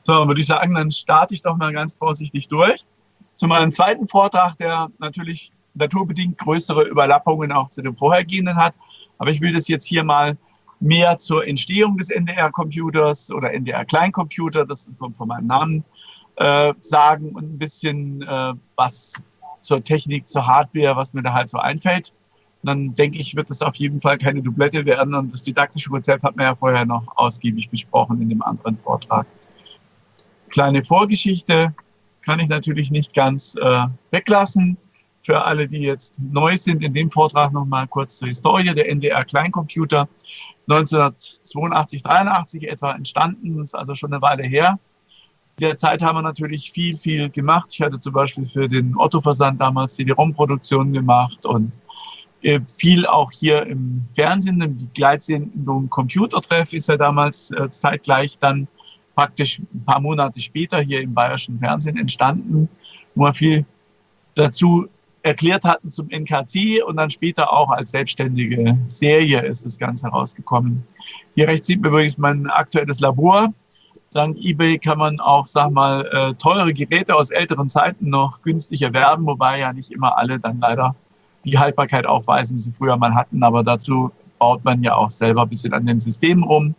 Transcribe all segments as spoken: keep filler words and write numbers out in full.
So, würde ich sagen, dann starte ich doch mal ganz vorsichtig durch. Zu meinem zweiten Vortrag, der natürlich naturbedingt größere Überlappungen auch zu dem vorhergehenden hat. Aber ich will das jetzt hier mal mehr zur Entstehung des N D R-Computers oder N D R-Kleincomputer, das kommt von meinem Namen, äh, sagen und ein bisschen äh, was zur Technik, zur Hardware, was mir da halt so einfällt. Und dann denke ich, wird das auf jeden Fall keine Doublette werden. Und das didaktische Konzept hat man ja vorher noch ausgiebig besprochen in dem anderen Vortrag. Kleine Vorgeschichte kann ich natürlich nicht ganz äh, weglassen. Für alle, die jetzt neu sind, in dem Vortrag noch mal kurz zur Historie. Der N D R-Kleincomputer, neunzehnhundertzweiundachtzig, dreiundachtzig etwa entstanden, ist also schon eine Weile her. In der Zeit haben wir natürlich viel, viel gemacht. Ich hatte zum Beispiel für den Otto-Versand damals C D-ROM-Produktionen gemacht und äh, viel auch hier im Fernsehen. Die Gleitsendung Computertreff ist ja damals äh, zeitgleich dann praktisch ein paar Monate später hier im bayerischen Fernsehen entstanden, wo wir viel dazu erklärt hatten zum N K C und dann später auch als selbstständige Serie ist das Ganze herausgekommen. Hier rechts sieht man übrigens mein aktuelles Labor. Dank eBay kann man auch, sag mal, äh, teure Geräte aus älteren Zeiten noch günstig erwerben, wobei ja nicht immer alle dann leider die Haltbarkeit aufweisen, die sie früher mal hatten. Aber dazu baut man ja auch selber ein bisschen an den Systemen rum.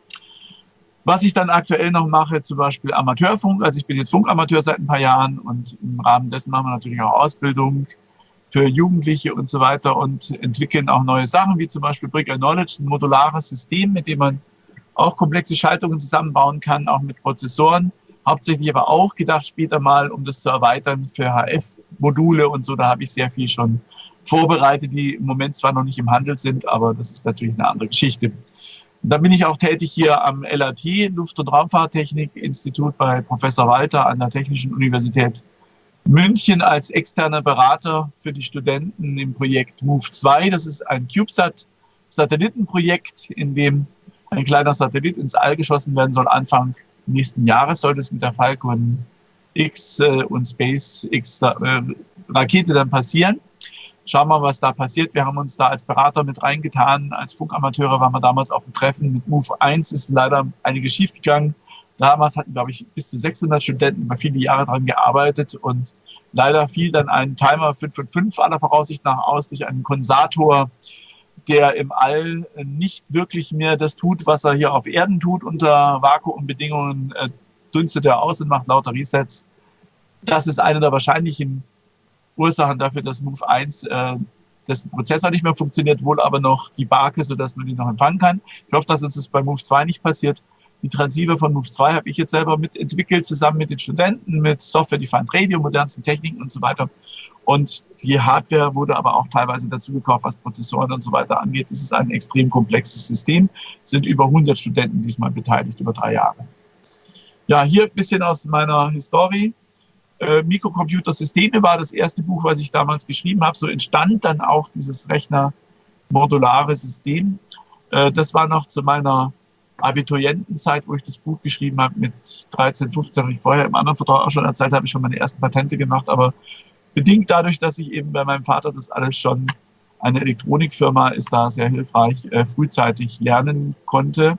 Was ich dann aktuell noch mache, zum Beispiel Amateurfunk. Also ich bin jetzt Funkamateur seit ein paar Jahren und im Rahmen dessen machen wir natürlich auch Ausbildung für Jugendliche und so weiter und entwickeln auch neue Sachen, wie zum Beispiel Brick and Knowledge, ein modulares System, mit dem man auch komplexe Schaltungen zusammenbauen kann, auch mit Prozessoren. Hauptsächlich aber auch gedacht später mal, um das zu erweitern für H F-Module und so. Da habe ich sehr viel schon vorbereitet, die im Moment zwar noch nicht im Handel sind, aber das ist natürlich eine andere Geschichte. Und dann bin ich auch tätig hier am L R T, Luft- und Raumfahrttechnik-Institut bei Professor Walter an der Technischen Universität München als externer Berater für die Studenten im Projekt MOVE zwei. Das ist ein CubeSat-Satellitenprojekt, in dem ein kleiner Satellit ins All geschossen werden soll. Anfang nächsten Jahres sollte es mit der Falcon X äh, und SpaceX äh, Rakete dann passieren. Schauen wir mal, was da passiert. Wir haben uns da als Berater mit reingetan. Als Funkamateure waren wir damals auf dem Treffen. Mit MOVE eins ist leider einiges schiefgegangen. Damals hatten, glaube ich, bis zu sechshundert Studenten über viele Jahre daran gearbeitet. Und leider fiel dann ein Timer fünf fünf fünf aller Voraussicht nach aus durch einen Kondensator, der im All nicht wirklich mehr das tut, was er hier auf Erden tut. Unter Vakuumbedingungen äh, dünstet er aus und macht lauter Resets. Das ist eine der wahrscheinlichen Ursachen dafür, dass MOVE eins, äh, dessen Prozessor nicht mehr funktioniert, wohl aber noch die Barke, sodass man ihn noch empfangen kann. Ich hoffe, dass uns das bei MOVE zwei nicht passiert. Die Transceiver von MOVE zwei habe ich jetzt selber mitentwickelt, zusammen mit den Studenten, mit Software-Defined Radio, modernsten Techniken und so weiter. Und die Hardware wurde aber auch teilweise dazu gekauft, was Prozessoren und so weiter angeht. Es ist ein extrem komplexes System. Es sind über hundert Studenten diesmal beteiligt, über drei Jahre. Ja, hier ein bisschen aus meiner Historie. Äh, Mikrocomputersysteme war das erste Buch, was ich damals geschrieben habe. So entstand dann auch dieses Rechner-modulare System. Äh, das war noch zu meiner Abiturientenzeit, wo ich das Buch geschrieben habe, mit dreizehn, fünfzehn, ich vorher im anderen Vertrag auch schon erzählt habe, ich schon meine ersten Patente gemacht, aber bedingt dadurch, dass ich eben bei meinem Vater das alles schon, eine Elektronikfirma ist da sehr hilfreich, äh, frühzeitig lernen konnte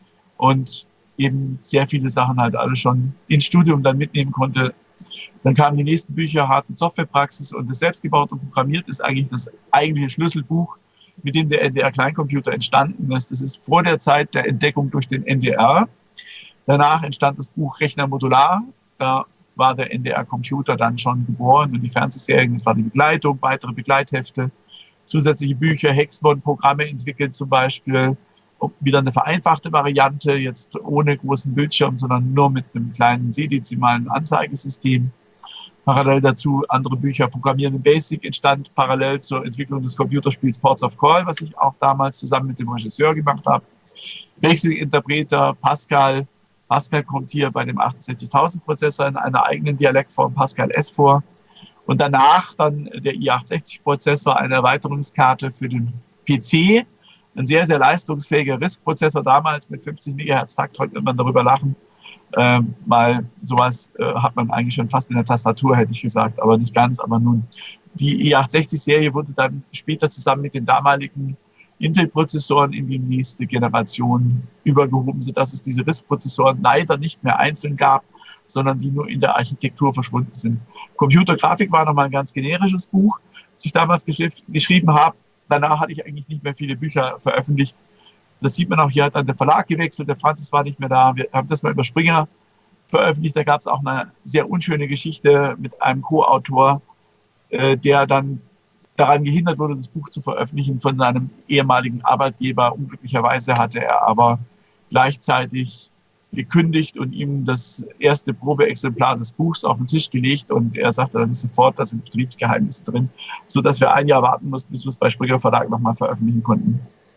und eben sehr viele Sachen halt alle schon ins Studium dann mitnehmen konnte. Dann kamen die nächsten Bücher, Hard- und Softwarepraxis, und das Selbstgebaut und Programmiert ist eigentlich das eigentliche Schlüsselbuch, mit dem der N D R-Kleincomputer entstanden ist. Das ist vor der Zeit der Entdeckung durch den N D R. Danach entstand das Buch Rechner modular. Da war der N D R-Computer dann schon geboren und die Fernsehserien, das war die Begleitung, weitere Begleithefte, zusätzliche Bücher, Hexmon-Programme entwickelt zum Beispiel, wieder eine vereinfachte Variante, jetzt ohne großen Bildschirm, sondern nur mit einem kleinen sedezimalen Anzeigesystem. Parallel dazu andere Bücher, Programmieren in Basic entstand parallel zur Entwicklung des Computerspiels Ports of Call, was ich auch damals zusammen mit dem Regisseur gemacht habe. Wechselinterpreter, Pascal. Pascal kommt hier bei dem achtundsechzigtausend Prozessor in einer eigenen Dialektform Pascal S vor. Und danach dann der i achthundertsechzig Prozessor, eine Erweiterungskarte für den P C. Ein sehr, sehr leistungsfähiger RISC-Prozessor damals mit fünfzig Megahertz Takt, heute wird man darüber lachen. Ähm, weil sowas äh, hat man eigentlich schon fast in der Tastatur, hätte ich gesagt, aber nicht ganz. Aber nun, die i achthundertsechzig-Serie wurde dann später zusammen mit den damaligen Intel-Prozessoren in die nächste Generation übergehoben, sodass es diese RISC-Prozessoren leider nicht mehr einzeln gab, sondern die nur in der Architektur verschwunden sind. Computergrafik war nochmal ein ganz generisches Buch, das ich damals geschrieb, geschrieben habe. Danach hatte ich eigentlich nicht mehr viele Bücher veröffentlicht. Das sieht man auch, hier hat dann der Verlag gewechselt, der Franzis war nicht mehr da. Wir haben das mal über Springer veröffentlicht. Da gab es auch eine sehr unschöne Geschichte mit einem Co-Autor, äh, der dann daran gehindert wurde, das Buch zu veröffentlichen von seinem ehemaligen Arbeitgeber. Unglücklicherweise hatte er aber gleichzeitig gekündigt und ihm das erste Probeexemplar des Buchs auf den Tisch gelegt und er sagte dann sofort, da sind Betriebsgeheimnisse drin, sodass wir ein Jahr warten mussten, bis wir es bei Springer Verlag nochmal veröffentlichen konnten.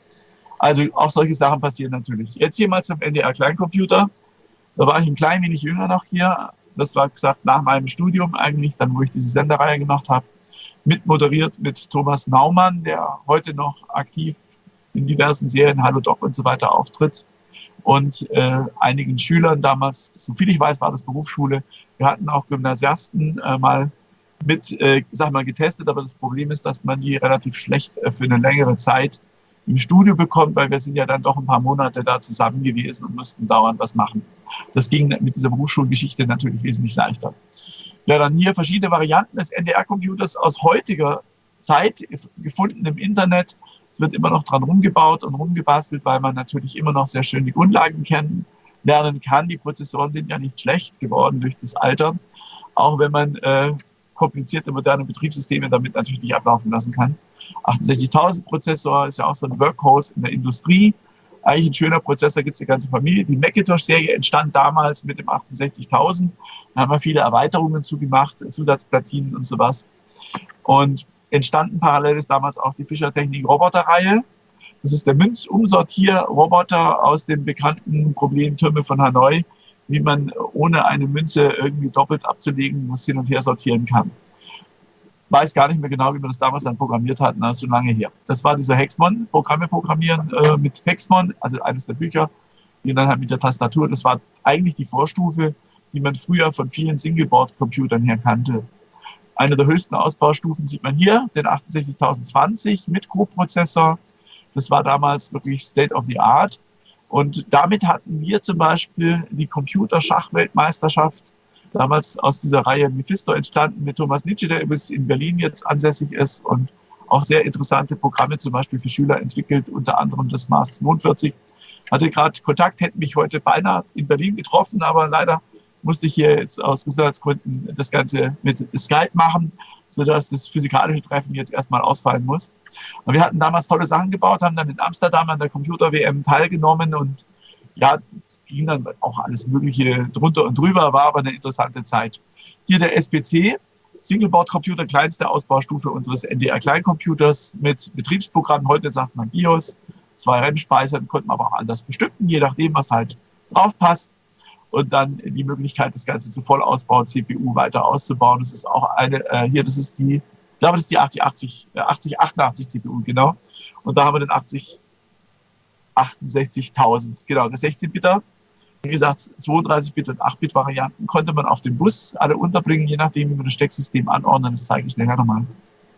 Also auch solche Sachen passieren natürlich. Jetzt hier mal zum N D R Kleincomputer. Da war ich ein klein wenig jünger noch hier. Das war gesagt nach meinem Studium eigentlich, dann wo ich diese Sendereihe gemacht habe. Mitmoderiert mit Thomas Naumann, der heute noch aktiv in diversen Serien, Hallo Doc und so weiter auftritt. Und äh, einigen Schülern damals, soviel ich weiß, war das Berufsschule. Wir hatten auch Gymnasiasten äh, mal mit, äh, sag mal, getestet, aber das Problem ist, dass man die relativ schlecht äh, für eine längere Zeit im Studio bekommt, weil wir sind ja dann doch ein paar Monate da zusammen gewesen und mussten dauernd was machen. Das ging mit dieser Berufsschulgeschichte natürlich wesentlich leichter. Ja, dann hier verschiedene Varianten des N D R-Computers aus heutiger Zeit gefunden im Internet. Es wird immer noch dran rumgebaut und rumgebastelt, weil man natürlich immer noch sehr schön die Grundlagen kennen, lernen kann. Die Prozessoren sind ja nicht schlecht geworden durch das Alter, auch wenn man äh, komplizierte moderne Betriebssysteme damit natürlich nicht ablaufen lassen kann. achtundsechzigtausend Prozessor ist ja auch so ein Workhorse in der Industrie. Eigentlich ein schöner Prozessor, gibt es die ganze Familie. Die Macintosh-Serie entstand damals mit dem achtundsechzigtausend. Da haben wir viele Erweiterungen zugemacht, Zusatzplatinen und sowas. Und entstanden parallel ist damals auch die Fischer-Technik-Roboter-Reihe. Das ist der Münzumsortier-Roboter aus dem bekannten Problem Türme von Hanoi, wie man ohne eine Münze irgendwie doppelt abzulegen muss, hin und her sortieren kann. Weiß gar nicht mehr genau, wie man das damals dann programmiert hat, na, so lange her. Das war dieser Hexmon, Programme programmieren äh, mit Hexmon, also eines der Bücher, die dann halt mit der Tastatur. Das war eigentlich die Vorstufe, die man früher von vielen Singleboard-Computern her kannte. Eine der höchsten Ausbaustufen sieht man hier, den achtundsechzigtausendzwanzig mit Co-Prozessor. Das war damals wirklich State of the Art. Und damit hatten wir zum Beispiel die Computerschachweltmeisterschaft, damals aus dieser Reihe Mephisto entstanden mit Thomas Nitsche, der übrigens in Berlin jetzt ansässig ist und auch sehr interessante Programme zum Beispiel für Schüler entwickelt, unter anderem das Mars zweiundvierzig. Hatte gerade Kontakt, hätte mich heute beinahe in Berlin getroffen, aber leider musste ich hier jetzt aus Gesundheitsgründen das Ganze mit Skype machen, sodass das physikalische Treffen jetzt erstmal ausfallen muss. Und wir hatten damals tolle Sachen gebaut, haben dann in Amsterdam an der Computer-W M teilgenommen und ja, ging dann auch alles Mögliche drunter und drüber, war aber eine interessante Zeit. Hier der S P C, Singleboard-Computer, kleinste Ausbaustufe unseres N D R-Kleincomputers mit Betriebsprogrammen. Heute sagt man BIOS, zwei RAM-Speichern, konnten wir aber auch anders bestücken, je nachdem, was halt drauf passt. Und dann die Möglichkeit, das Ganze zu Vollausbau-C P U weiter auszubauen. Das ist auch eine, äh, hier, das ist die, ich glaube, das ist die achtzig achtzig, äh, achtzig achtundachtzig C P U, genau. Und da haben wir den achtzig achtundsechzigtausend, genau, der sechzehn-Bitter. Wie gesagt, zweiunddreißig Bit und acht Bit Varianten konnte man auf dem Bus alle unterbringen, je nachdem, wie man das Stecksystem anordnet. Das zeige ich nachher nochmal.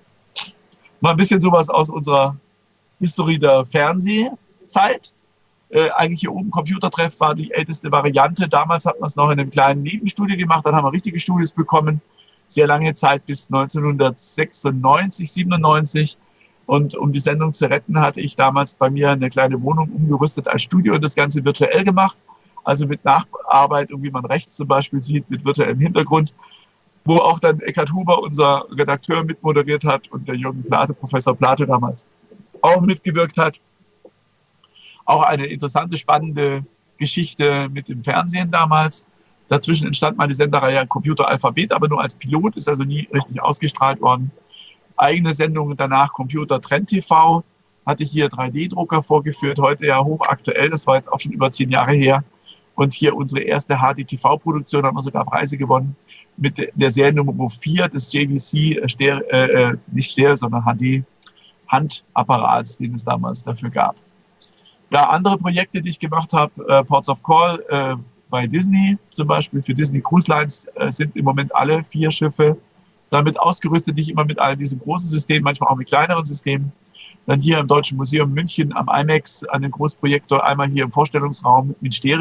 Mal ein bisschen sowas aus unserer Historie der Fernsehzeit. Äh, eigentlich hier oben Computertreff war die älteste Variante. Damals hat man es noch in einem kleinen Nebenstudio gemacht, dann haben wir richtige Studios bekommen. Sehr lange Zeit bis neunzehnhundertsechsundneunzig, siebenundneunzig. Und um die Sendung zu retten, hatte ich damals bei mir eine kleine Wohnung umgerüstet als Studio und das Ganze virtuell gemacht. Also mit Nacharbeitung, wie man rechts zum Beispiel sieht, mit virtuellem Hintergrund, wo auch dann Eckhard Huber, unser Redakteur, mitmoderiert hat und der Jürgen Plate, Professor Plate damals auch mitgewirkt hat. Auch eine interessante, spannende Geschichte mit dem Fernsehen damals. Dazwischen entstand mal die Sendereihe Computer Alphabet, aber nur als Pilot, ist also nie richtig ausgestrahlt worden. Eigene Sendungen danach Computer Trend T V, hatte ich hier drei D-Drucker vorgeführt, heute ja hochaktuell, das war jetzt auch schon über zehn Jahre her. Und hier unsere erste H D T V-Produktion, haben wir sogar Preise gewonnen, mit der Seriennummer vier des J V C, Ster äh, nicht Stereo, sondern H D-Handapparats, den es damals dafür gab. Ja, andere Projekte, die ich gemacht habe, äh, Ports of Call äh, bei Disney, zum Beispiel für Disney Cruise Lines, äh, sind im Moment alle vier Schiffe damit ausgerüstet, nicht immer mit all diesen großen Systemen, manchmal auch mit kleineren Systemen. Dann hier im Deutschen Museum München am IMAX an den Großprojektor, einmal hier im Vorstellungsraum mit Stereo,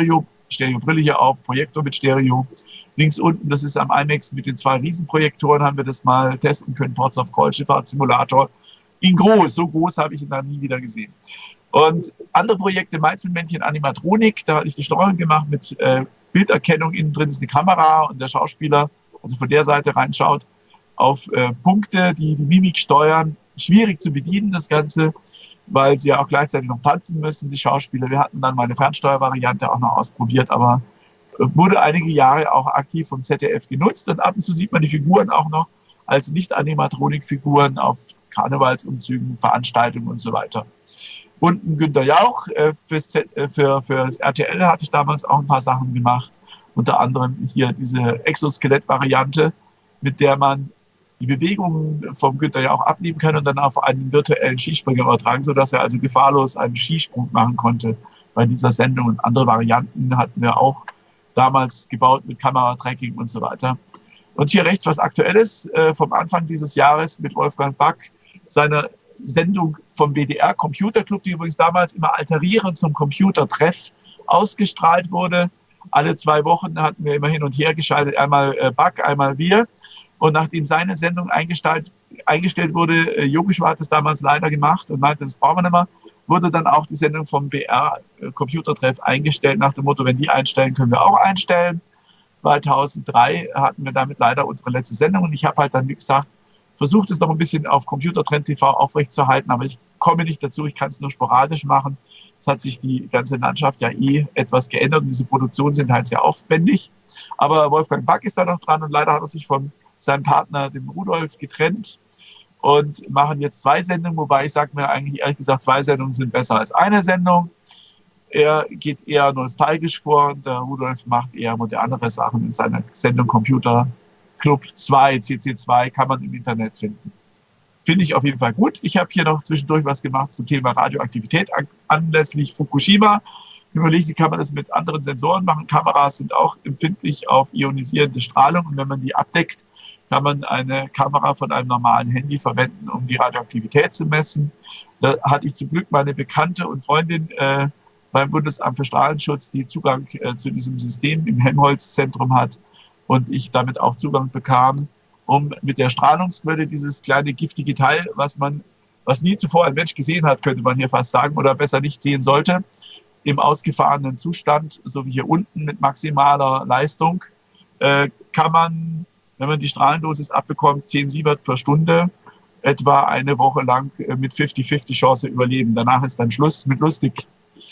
Stereobrille hier auf, Projektor mit Stereo. Links unten, das ist am IMAX mit den zwei Riesenprojektoren, haben wir das mal testen können, Ports of Call, Schifffahrtssimulator. In groß, so groß habe ich ihn dann nie wieder gesehen. Und andere Projekte, Meizelmännchen Animatronik, da hatte ich die Steuerung gemacht mit äh, Bilderkennung. Innen drin ist eine Kamera und der Schauspieler, also von der Seite reinschaut, auf äh, Punkte, die die Mimik steuern. Schwierig zu bedienen, das Ganze, weil sie ja auch gleichzeitig noch tanzen müssen, die Schauspieler. Wir hatten dann mal eine Fernsteuervariante auch noch ausprobiert, aber wurde einige Jahre auch aktiv vom Z D F genutzt. Und ab und zu sieht man die Figuren auch noch als Nicht-Animatronik-Figuren auf Karnevalsumzügen, Veranstaltungen und so weiter. Und ein Günter Jauch, äh, fürs, Z, äh, für, für das R T L hatte ich damals auch ein paar Sachen gemacht. Unter anderem hier diese Exoskelett-Variante, mit der man die Bewegungen vom Günter Jauch abnehmen kann und dann auf einen virtuellen Skispringer übertragen, sodass er also gefahrlos einen Skisprung machen konnte bei dieser Sendung. Und andere Varianten hatten wir auch damals gebaut mit Kameratracking und so weiter. Und hier rechts was Aktuelles äh, vom Anfang dieses Jahres mit Wolfgang Back, seiner Sendung vom B D R Computer Club, die übrigens damals immer alterierend zum Computertreff ausgestrahlt wurde. Alle zwei Wochen hatten wir immer hin und her geschaltet, einmal äh, Back, einmal wir. Und nachdem seine Sendung eingestellt, eingestellt wurde, äh, Yogeshwar hat es damals leider gemacht und meinte, das brauchen wir nicht mehr, wurde dann auch die Sendung vom B R äh, Computertreff eingestellt, nach dem Motto, wenn die einstellen, können wir auch einstellen. zweitausenddrei hatten wir damit leider unsere letzte Sendung und ich habe halt dann, wie gesagt, versucht es noch ein bisschen auf Computertrend T V aufrechtzuerhalten, aber ich komme nicht dazu, ich kann es nur sporadisch machen. Es hat sich die ganze Landschaft ja eh etwas geändert und diese Produktionen sind halt sehr aufwendig. Aber Wolfgang Back ist da noch dran und leider hat er sich von seinem Partner, dem Rudolf, getrennt und machen jetzt zwei Sendungen, wobei ich sage mir eigentlich ehrlich gesagt, zwei Sendungen sind besser als eine Sendung. Er geht eher nostalgisch vor und der Rudolf macht eher modernere Sachen in seiner Sendung Computer Club zwei, C C zwei, kann man im Internet finden. Finde ich auf jeden Fall gut. Ich habe hier noch zwischendurch was gemacht zum Thema Radioaktivität anlässlich Fukushima. Überlegt, wie kann man das mit anderen Sensoren machen. Kameras sind auch empfindlich auf ionisierende Strahlung und wenn man die abdeckt, kann man eine Kamera von einem normalen Handy verwenden, um die Radioaktivität zu messen. Da hatte ich zum Glück meine Bekannte und Freundin äh, beim Bundesamt für Strahlenschutz, die Zugang äh, zu diesem System im Helmholtz-Zentrum hat und ich damit auch Zugang bekam, um mit der Strahlungsquelle dieses kleine giftige Teil, was man, was nie zuvor ein Mensch gesehen hat, könnte man hier fast sagen, oder besser nicht sehen sollte, im ausgefahrenen Zustand, so wie hier unten mit maximaler Leistung, äh, kann man, wenn man die Strahlendosis abbekommt, zehn Sievert per Stunde, etwa eine Woche lang äh, mit fünfzig fünfzig Chance überleben. Danach ist dann Schluss mit lustig.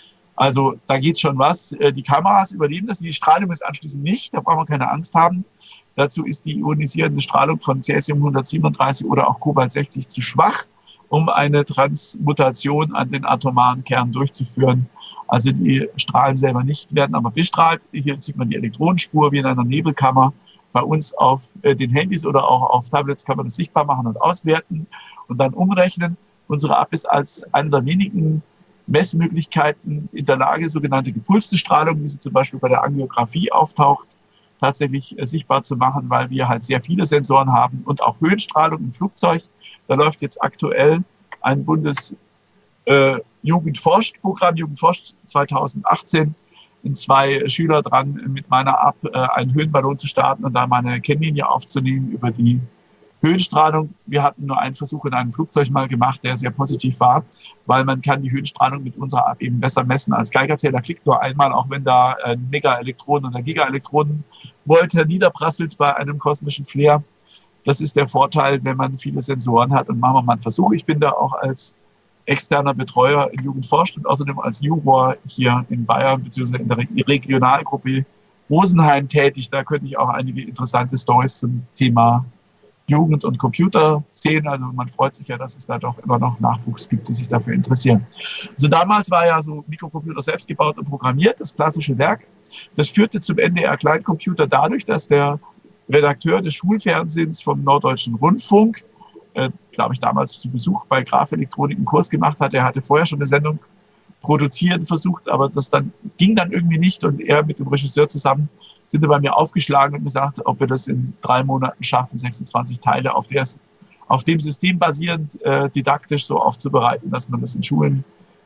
Also da geht schon was. Äh, die Kameras überleben das, die Strahlung ist anschließend nicht, da braucht man keine Angst haben. Dazu ist die ionisierende Strahlung von Cäsium hundertsiebenunddreißig oder auch Cobalt sechzig zu schwach, um eine Transmutation an den atomaren Kern durchzuführen. Also die strahlen selber nicht, werden aber bestrahlt. Hier sieht man die Elektronenspur wie in einer Nebelkammer. Bei uns auf äh, den Handys oder auch auf Tablets kann man das sichtbar machen und auswerten und dann umrechnen. Unsere App ist als eine der wenigen Messmöglichkeiten in der Lage, sogenannte gepulste Strahlung, wie sie zum Beispiel bei der Angiografie auftaucht, tatsächlich äh, sichtbar zu machen, weil wir halt sehr viele Sensoren haben und auch Höhenstrahlung im Flugzeug. Da läuft jetzt aktuell ein Bundes äh, Jugendforscht-Programm, Jugendforscht zweitausendachtzehn, in zwei Schüler dran, mit meiner App äh, einen Höhenballon zu starten und da meine Kennlinie aufzunehmen über die Höhenstrahlung. Wir hatten nur einen Versuch in einem Flugzeug mal gemacht, der sehr positiv war, weil man kann die Höhenstrahlung mit unserer App eben besser messen als Geigerzähler. Klickt nur einmal, auch wenn da äh, Mega-Elektronen oder Giga-Elektronenvolt niederprasselt bei einem kosmischen Flair. Das ist der Vorteil, wenn man viele Sensoren hat. Und machen wir mal einen Versuch. Ich bin da auch als externer Betreuer in Jugendforscht und außerdem als Juror hier in Bayern bzw. in der Regionalgruppe Rosenheim tätig. Da könnte ich auch einige interessante Storys zum Thema Jugend und Computer sehen. Also man freut sich ja, dass es da doch immer noch Nachwuchs gibt, die sich dafür interessieren. Also damals war ja so Mikrocomputer selbst gebaut und programmiert, das klassische Werk. Das führte zum N D R Kleincomputer dadurch, dass der Redakteur des Schulfernsehens vom Norddeutschen Rundfunk, äh, glaube ich, damals zu Besuch bei Graphelektronik einen Kurs gemacht hat. Er hatte vorher schon eine Sendung produzieren versucht, aber das dann ging dann irgendwie nicht und er mit dem Regisseur zusammen sind wir bei mir aufgeschlagen und gesagt, ob wir das in drei Monaten schaffen, sechsundzwanzig Teile auf, der, auf dem System basierend äh, didaktisch so aufzubereiten, dass man das in Schulen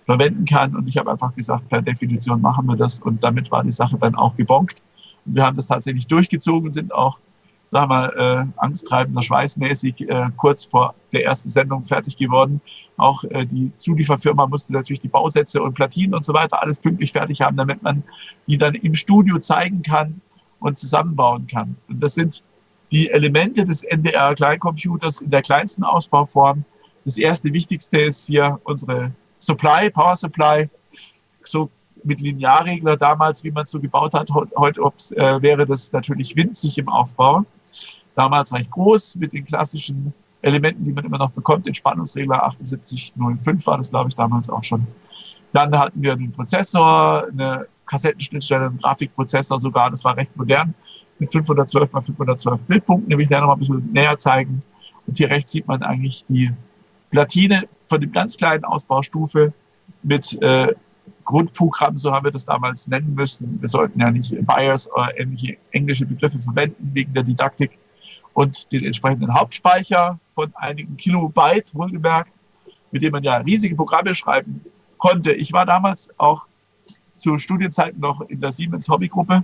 verwenden kann. Und ich habe einfach gesagt, per Definition machen wir das. Und damit war die Sache dann auch gebongt. Und wir haben das tatsächlich durchgezogen, sind auch, sagen wir mal, äh, angsttreibender, schweißmäßig äh, kurz vor der ersten Sendung fertig geworden. Auch äh, die Zulieferfirma musste natürlich die Bausätze und Platinen und so weiter alles pünktlich fertig haben, damit man die dann im Studio zeigen kann und zusammenbauen kann. Und das sind die Elemente des N D R-Kleincomputers in der kleinsten Ausbauform. Das erste Wichtigste ist hier unsere Supply, Power Supply, so mit Linearregler damals, wie man es so gebaut hat. Heute äh, wäre das natürlich winzig im Aufbau. Damals recht groß mit den klassischen Elementen, die man immer noch bekommt. Den Spannungsregler achtundsiebzig null fünf war das, glaube ich, damals auch schon. Dann hatten wir einen Prozessor, eine Kassettenschnittstelle, einen Grafikprozessor sogar. Das war recht modern mit fünfhundertzwölf mal fünfhundertzwölf Bildpunkten. Den will ich da noch mal ein bisschen näher zeigen. Und hier rechts sieht man eigentlich die Platine von dem ganz kleinen Ausbaustufe mit äh, Grundprogramm, so haben wir das damals nennen müssen. Wir sollten ja nicht BIOS oder ähnliche englische Begriffe verwenden wegen der Didaktik. Und den entsprechenden Hauptspeicher von einigen Kilobyte, wohlgemerkt, mit dem man ja riesige Programme schreiben konnte. Ich war damals auch zu Studienzeiten noch in der Siemens Hobbygruppe.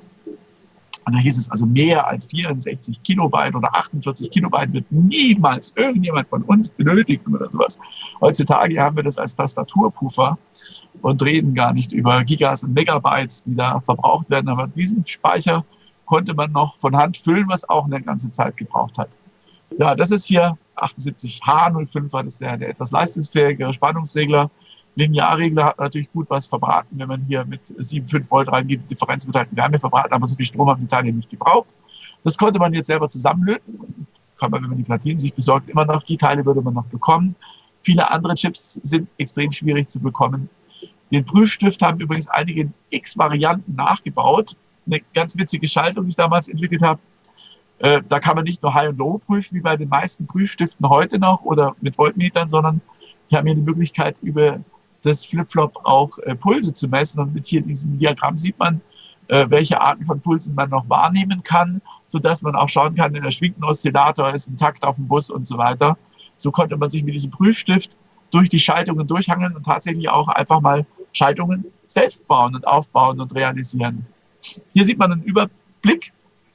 Und da hieß es also, mehr als vierundsechzig Kilobyte oder achtundvierzig Kilobyte wird niemals irgendjemand von uns benötigen oder sowas. Heutzutage haben wir das als Tastaturpuffer und reden gar nicht über Gigas und Megabytes, die da verbraucht werden. Aber diesen Speicher konnte man noch von Hand füllen, was auch eine ganze Zeit gebraucht hat. Ja, das ist hier achtundsiebzig H null fünf, das ist der, der etwas leistungsfähigere Spannungsregler. Linearregler hat natürlich gut was verbraten, wenn man hier mit sieben Komma fünf Volt reingeht. Die Differenz wird halt in Wärme verbraten, aber so viel Strom haben die Teile nicht gebraucht. Das konnte man jetzt selber zusammenlöten. Kann man, wenn man die Platinen sich besorgt, immer noch. Die Teile würde man noch bekommen. Viele andere Chips sind extrem schwierig zu bekommen. Den Prüfstift haben übrigens einige in X-Varianten nachgebaut. Eine ganz witzige Schaltung, die ich damals entwickelt habe. Äh, da kann man nicht nur High und Low prüfen, wie bei den meisten Prüfstiften heute noch oder mit Voltmetern, sondern wir haben hier die Möglichkeit, über das Flipflop auch äh, Pulse zu messen. Und mit hier diesem Diagramm sieht man, äh, welche Arten von Pulsen man noch wahrnehmen kann, sodass man auch schauen kann, der schwingt ein Oszillator, ist ein Takt auf dem Bus und so weiter. So konnte man sich mit diesem Prüfstift durch die Schaltungen durchhangeln und tatsächlich auch einfach mal Schaltungen selbst bauen und aufbauen und realisieren. Hier sieht man einen Überblick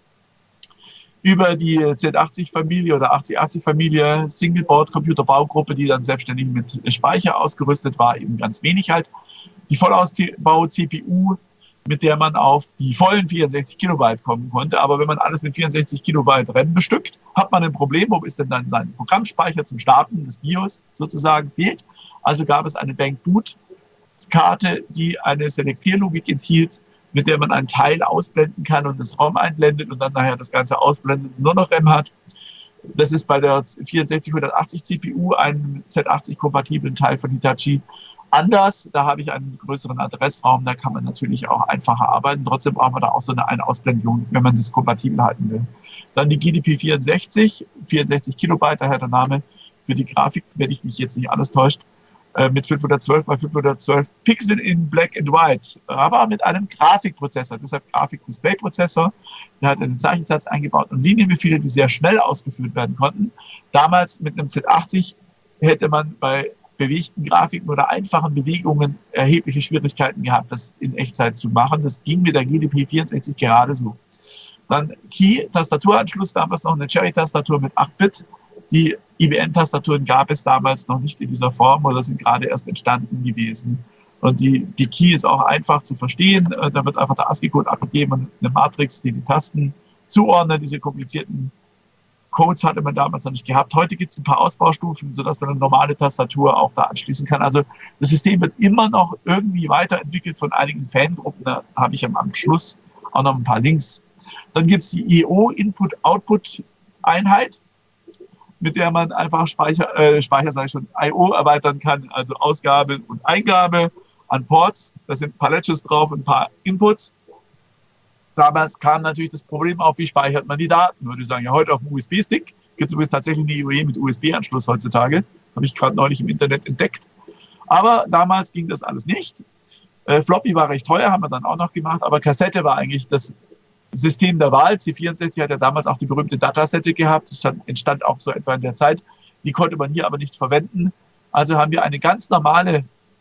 über die Z achtzig-Familie oder achtzig achtzig-Familie, Singleboard-Computerbaugruppe, die dann selbstständig mit Speicher ausgerüstet war, eben ganz wenig halt. Die Vollausbau-C P U, mit der man auf die vollen vierundsechzig Kilobyte kommen konnte. Aber wenn man alles mit vierundsechzig Kilobyte Rennen bestückt, hat man ein Problem. Wo ist denn dann sein Programmspeicher zum Starten des BIOS sozusagen fehlt? Also gab es eine Bank-Boot-Karte, die eine Selektierlogik enthielt, mit der man einen Teil ausblenden kann und das ROM einblendet und dann nachher das Ganze ausblendet und nur noch RAM hat. Das ist bei der vierundsechzig hundertachtzig C P U, einem Z achtzig-kompatiblen Teil von Hitachi, anders. Da habe ich einen größeren Adressraum, da kann man natürlich auch einfacher arbeiten. Trotzdem braucht man da auch so eine, eine Ausblendung, wenn man das kompatibel halten will. Dann die G D P vierundsechzig, vierundsechzig Kilobyte, daher der Name für die Grafik, wenn ich mich jetzt nicht alles täuscht, mit fünfhundertzwölf mal fünfhundertzwölf Pixel in Black and White, aber mit einem Grafikprozessor, deshalb Grafik-Display-Prozessor. Der hat einen Zeichensatz eingebaut und Linienbefehle, die sehr schnell ausgeführt werden konnten. Damals mit einem Z achtzig hätte man bei bewegten Grafiken oder einfachen Bewegungen erhebliche Schwierigkeiten gehabt, das in Echtzeit zu machen. Das ging mit der G D P vierundsechzig gerade so. Dann Key-Tastaturanschluss, damals noch eine Cherry-Tastatur mit acht Bit. Die I B M-Tastaturen gab es damals noch nicht in dieser Form oder sind gerade erst entstanden gewesen. Und die, die Key ist auch einfach zu verstehen. Da wird einfach der ASCII-Code abgegeben und eine Matrix, die die Tasten zuordnet. Diese komplizierten Codes hatte man damals noch nicht gehabt. Heute gibt es ein paar Ausbaustufen, sodass man eine normale Tastatur auch da anschließen kann. Also das System wird immer noch irgendwie weiterentwickelt von einigen Fangruppen. Da habe ich am Schluss auch noch ein paar Links. Dann gibt es die I O, Input-Output-Einheit, mit der man einfach Speicher, äh, Speicher sage ich schon, I O erweitern kann, also Ausgabe und Eingabe an Ports. Da sind ein paar Latches drauf und ein paar Inputs. Damals kam natürlich das Problem auf, wie speichert man die Daten. Würde ich sagen, ja, heute auf dem U S B-Stick gibt es übrigens tatsächlich eine I O E mit U S B-Anschluss heutzutage. Habe ich gerade neulich im Internet entdeckt. Aber damals ging das alles nicht. Äh, Floppy war recht teuer, haben wir dann auch noch gemacht, aber Kassette war eigentlich das System der Wahl. C vierundsechzig hat ja damals auch die berühmte Datasette gehabt. Das entstand auch so etwa in der Zeit. Die konnte man hier aber nicht verwenden. Also haben wir eine ganz normale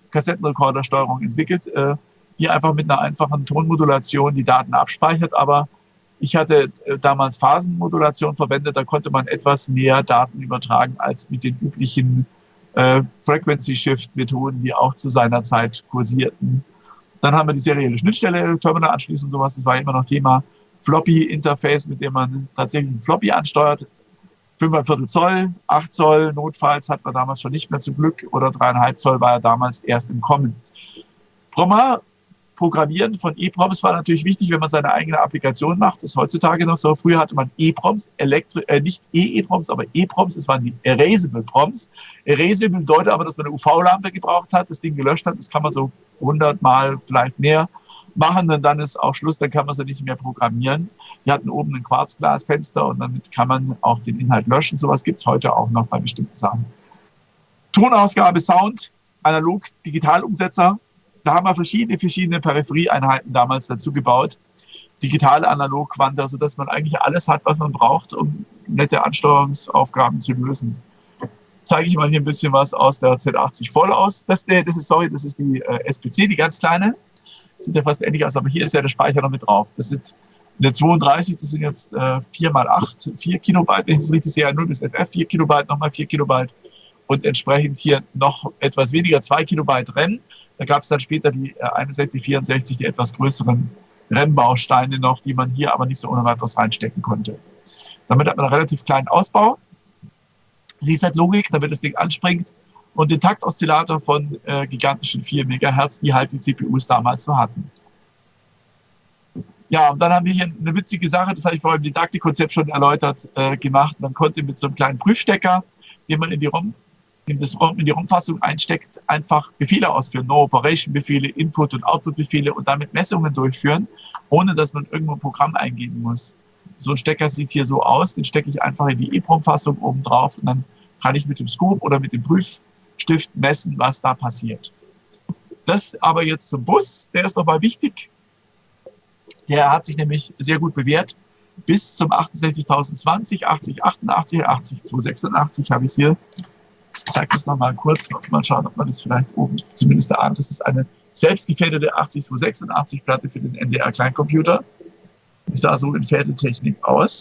Kassettenrekordersteuerung entwickelt, äh, die einfach mit einer einfachen Tonmodulation die Daten abspeichert. Aber ich hatte äh, damals Phasenmodulation verwendet, da konnte man etwas mehr Daten übertragen als mit den üblichen äh, Frequency-Shift-Methoden, die auch zu seiner Zeit kursierten. Dann haben wir die serielle Schnittstelle, Terminal anschließen und sowas, das war immer noch Thema. Floppy-Interface, mit dem man tatsächlich ein Floppy ansteuert. fünf Komma fünf Zoll, acht Zoll, notfalls hat man damals schon nicht mehr zum Glück, oder drei Komma fünf Zoll war ja damals erst im Kommen. Prommer, Programmieren von EPROMs war natürlich wichtig, wenn man seine eigene Applikation macht. Das ist heutzutage noch so. Früher hatte man EPROMs, Elektri äh, nicht E-EPROMs, aber EPROMs, das waren die Erasable Proms. Erasable bedeutet aber, dass man eine U V-Lampe gebraucht hat, das Ding gelöscht hat. Das kann man so hundert Mal, vielleicht mehr machen, und dann ist auch Schluss, dann kann man sie nicht mehr programmieren. Die hatten oben ein Quarzglasfenster und damit kann man auch den Inhalt löschen. Sowas gibt es heute auch noch bei bestimmten Sachen. Tonausgabe, Sound, analog, Digitalumsetzer. Da haben wir verschiedene, verschiedene Peripherieeinheiten damals dazu gebaut. Digital, analog, Quanta, sodass man eigentlich alles hat, was man braucht, um nette Ansteuerungsaufgaben zu lösen. Zeige ich mal hier ein bisschen was aus der Z achtzig voll aus. Das, das ist, sorry, das ist die äh, S P C, die ganz kleine. Sieht ja fast ähnlich aus, aber hier ist ja der Speicher noch mit drauf. Das sind eine zweiunddreißig, das sind jetzt äh, vier mal acht, vier Kilobyte, wenn ich das richtig sehe, null bis F F, vier Kilobyte, nochmal vier Kilobyte und entsprechend hier noch etwas weniger, zwei Kilobyte RAM. Da gab es dann später die äh, einundsechzig, vierundsechzig, die etwas größeren RAM-Bausteine noch, die man hier aber nicht so ohne weiteres reinstecken konnte. Damit hat man einen relativ kleinen Ausbau. Reset-Logik, damit das Ding anspringt, und den Taktoszillator von äh, gigantischen vier Megahertz, die halt die C P Us damals so hatten. Ja, und dann haben wir hier eine witzige Sache, das habe ich vorhin im Didaktikkonzept schon erläutert, äh, gemacht. Man konnte mit so einem kleinen Prüfstecker, den man in die ROM, in, das ROM, in die ROM-Fassung einsteckt, einfach Befehle ausführen, No-Operation-Befehle, Input- und Output-Befehle und damit Messungen durchführen, ohne dass man irgendwo ein Programm eingeben muss. So ein Stecker sieht hier so aus, den stecke ich einfach in die EPROM-Fassung oben drauf und dann kann ich mit dem Scope oder mit dem Prüfstift messen, was da passiert. Das aber jetzt zum Bus, der ist nochmal wichtig. Der hat sich nämlich sehr gut bewährt. Bis zum achtundsechzigtausendzwanzig, achtzig achtundachtzig, achtzig zweihundertsechsundachtzig habe ich hier, ich zeige das nochmal kurz, mal schauen, ob man das vielleicht oben zumindest erahnt. Das ist eine selbstgefädete achtzig zweihundertsechsundachtzig Platte für den N D R-Kleincomputer. Die sah so in Fädeltechnik aus.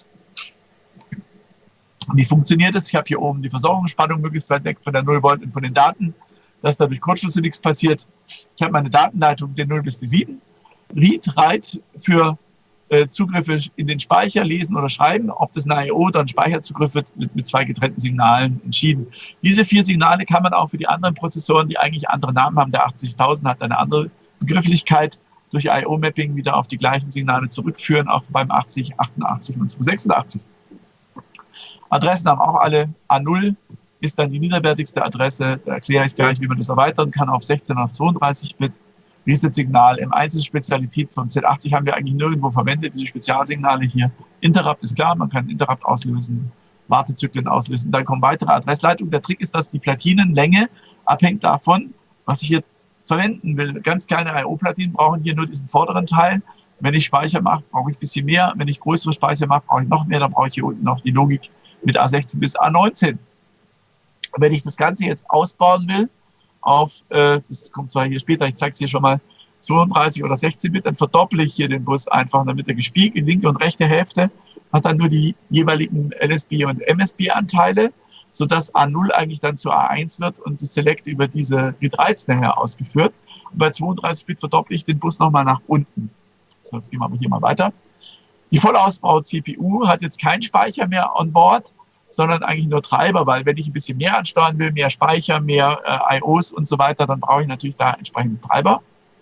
Und wie funktioniert das? Ich habe hier oben die Versorgungsspannung möglichst weit weg von der null Volt und von den Daten, dass da durch Kurzschlüsse nichts passiert. Ich habe meine Datenleitung der null bis die sieben. Read, Write für äh, Zugriffe in den Speicher, lesen oder schreiben. Ob das ein I O oder ein Speicherzugriff wird, wird mit zwei getrennten Signalen entschieden. Diese vier Signale kann man auch für die anderen Prozessoren, die eigentlich andere Namen haben, der achtzigtausend hat eine andere Begrifflichkeit, durch I O-Mapping wieder auf die gleichen Signale zurückführen, auch beim achtzig, achtundachtzig und zweihundertsechsundachtzig. Adressen haben auch alle. A null ist dann die niederwertigste Adresse. Da erkläre ich gleich, wie man das erweitern kann auf sechzehn und auf zweiunddreißig Bit. Reset-Signal. M eins ist Spezialität von Z achtzig, haben wir eigentlich nirgendwo verwendet, diese Spezialsignale hier. Interrupt ist klar, man kann Interrupt auslösen, Wartezyklen auslösen. Dann kommen weitere Adressleitungen. Der Trick ist, dass die Platinenlänge abhängt davon, was ich hier verwenden will. Ganz kleine I O-Platinen brauchen hier nur diesen vorderen Teil. Wenn ich Speicher mache, brauche ich ein bisschen mehr. Wenn ich größere Speicher mache, brauche ich noch mehr. Dann brauche ich hier unten noch die Logik mit A sechzehn bis A neunzehn. Wenn ich das Ganze jetzt ausbauen will, auf, äh, das kommt zwar hier später, ich zeige es hier schon mal, zweiunddreißig oder sechzehn Bit, dann verdopple ich hier den Bus einfach, damit er gespiegelt, linke und rechte Hälfte, hat dann nur die jeweiligen L S B und M S B-Anteile, sodass A null eigentlich dann zu A eins wird und das Select über diese Read Writes nachher ausgeführt. Und bei zweiunddreißig Bit verdopple ich den Bus nochmal nach unten. So, jetzt gehen wir aber hier mal weiter. Die Vollausbau-C P U hat jetzt keinen Speicher mehr on board, sondern eigentlich nur Treiber, weil wenn ich ein bisschen mehr ansteuern will, mehr Speicher, mehr äh, I Os und so weiter, dann brauche ich natürlich da entsprechende Treiber.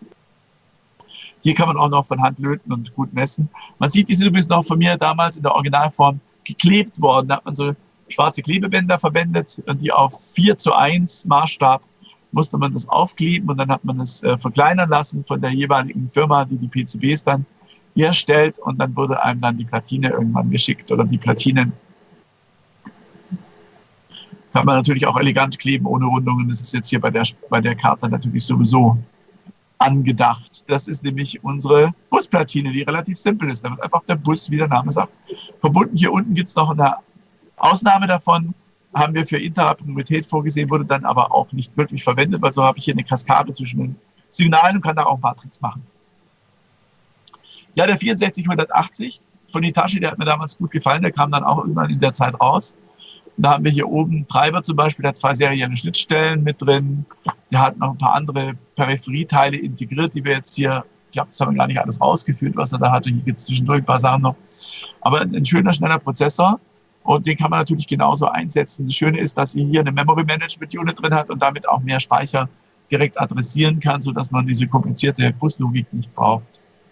Hier kann man auch noch von Hand löten und gut messen. Man sieht, die sind übrigens noch von mir damals in der Originalform geklebt worden. Da hat man so schwarze Klebebänder verwendet und die auf vier zu eins Maßstab musste man das aufkleben und dann hat man es äh, verkleinern lassen von der jeweiligen Firma, die die P C Bs dann herstellt und dann wurde einem dann die Platine irgendwann geschickt oder die Platinen. Kann man natürlich auch elegant kleben ohne Rundungen. Das ist jetzt hier bei der, bei der Karte natürlich sowieso angedacht. Das ist nämlich unsere Busplatine, die relativ simpel ist. Da wird einfach der Bus, wie der Name sagt, verbunden. Hier unten gibt es noch eine Ausnahme davon. haben wir für Interoperabilität vorgesehen, wurde dann aber auch nicht wirklich verwendet, weil so habe ich hier eine Kaskade zwischen den Signalen und kann da auch Matrix machen. Ja, der vierundsechzig hundertachtzig von Hitachi, der hat mir damals gut gefallen, der kam dann auch irgendwann in der Zeit raus. Und da haben wir hier oben Treiber zum Beispiel, der hat zwei serielle Schnittstellen mit drin, der hat noch ein paar andere Peripherieteile integriert, die wir jetzt hier, ich glaube, das haben wir gar nicht alles rausgeführt, was er da hatte, hier gibt es zwischendurch ein paar Sachen noch. Aber ein schöner, schneller Prozessor. Und den kann man natürlich genauso einsetzen. Das Schöne ist, dass sie hier eine Memory Management Unit drin hat und damit auch mehr Speicher direkt adressieren kann, sodass man diese komplizierte Buslogik nicht braucht.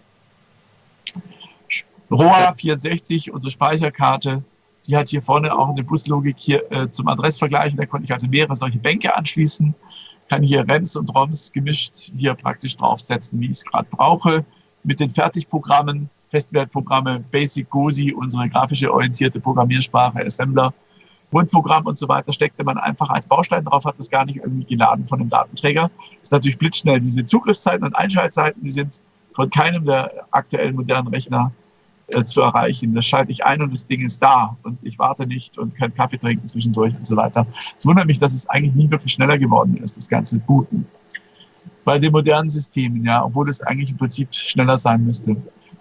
R O A vierundsechzig, unsere Speicherkarte, die hat hier vorne auch eine Buslogik hier äh, zum Adressvergleichen. Da konnte ich also mehrere solche Bänke anschließen, kann hier RAMs und ROMs gemischt hier praktisch draufsetzen, wie ich es gerade brauche, mit den Fertigprogrammen. Festwertprogramme, Basic, GOSI, unsere grafische orientierte Programmiersprache, Assembler, Grundprogramm und so weiter, steckte man einfach als Baustein drauf, hat das gar nicht irgendwie geladen von dem Datenträger. Das ist natürlich blitzschnell. Diese Zugriffszeiten und Einschaltzeiten, die sind von keinem der aktuellen modernen Rechner äh, zu erreichen. Das schalte ich ein und das Ding ist da und ich warte nicht und kann Kaffee trinken zwischendurch und so weiter. Es wundert mich, dass es eigentlich nie wirklich schneller geworden ist, das ganze Booten. Bei den modernen Systemen, ja, obwohl es eigentlich im Prinzip schneller sein müsste.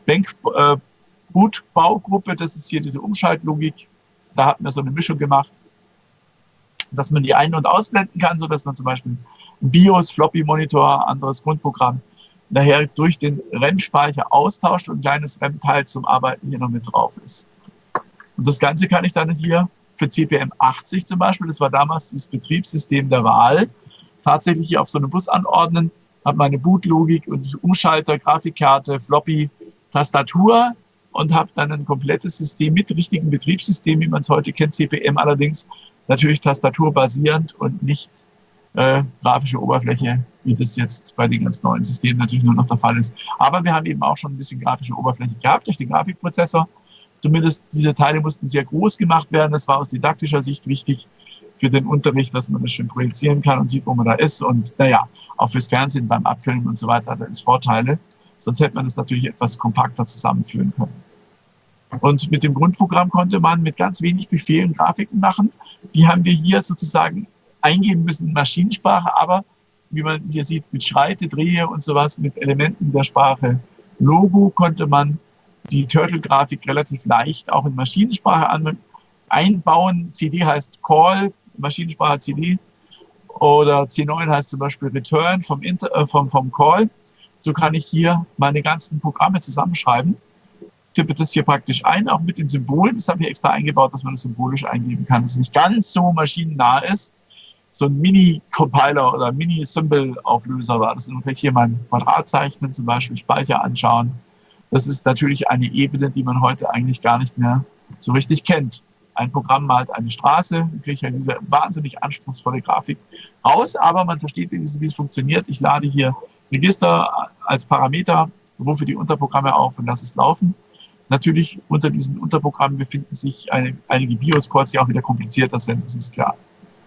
Bank-Boot-Baugruppe, äh, das ist hier diese Umschaltlogik. Da hat man so eine Mischung gemacht, dass man die ein- und ausblenden kann, sodass man zum Beispiel ein BIOS, Floppy-Monitor, anderes Grundprogramm nachher durch den RAM-Speicher austauscht und ein kleines RAM-Teil zum Arbeiten hier noch mit drauf ist. Und das Ganze kann ich dann hier für C P M achtzig zum Beispiel, das war damals das Betriebssystem der Wahl, tatsächlich hier auf so einem Bus anordnen, habe meine Bootlogik und Umschalter, Grafikkarte, Floppy, Tastatur und habe dann ein komplettes System mit richtigem Betriebssystem, wie man es heute kennt, C P M allerdings natürlich tastaturbasierend und nicht äh, grafische Oberfläche, wie das jetzt bei den ganz neuen Systemen natürlich nur noch der Fall ist. Aber wir haben eben auch schon ein bisschen grafische Oberfläche gehabt durch den Grafikprozessor. Zumindest diese Teile mussten sehr groß gemacht werden. Das war aus didaktischer Sicht wichtig für den Unterricht, dass man das schön projizieren kann und sieht, wo man da ist. Und naja, auch fürs Fernsehen beim Abfilmen und so weiter, da ist Vorteile. Sonst hätte man das natürlich etwas kompakter zusammenführen können. Und mit dem Grundprogramm konnte man mit ganz wenig Befehlen Grafiken machen. Die haben wir hier sozusagen eingeben müssen in Maschinensprache, aber wie man hier sieht, mit Schreite, Drehe und sowas, mit Elementen der Sprache Logo konnte man die Turtle-Grafik relativ leicht auch in Maschinensprache einbauen. C D heißt Call, Maschinensprache C D. Oder C neun heißt zum Beispiel Return vom, Inter, äh, vom, vom Call. So kann ich hier meine ganzen Programme zusammenschreiben. Tippe das hier praktisch ein, auch mit den Symbolen. Das habe ich extra eingebaut, dass man das symbolisch eingeben kann. Dass es nicht ganz so maschinennah ist. So ein Mini-Compiler oder Mini-Symbol-Auflöser war das. Und kann ich hier mein Quadrat zeichnen, zum Beispiel Speicher anschauen. Das ist natürlich eine Ebene, die man heute eigentlich gar nicht mehr so richtig kennt. Ein Programm malt eine Straße, dann kriege ich ja diese wahnsinnig anspruchsvolle Grafik raus, aber man versteht, wie es funktioniert. Ich lade hier Register als Parameter, rufe die Unterprogramme auf und lasse es laufen. Natürlich unter diesen Unterprogrammen befinden sich eine, einige BIOS-Codes, die auch wieder komplizierter sind, das ist klar.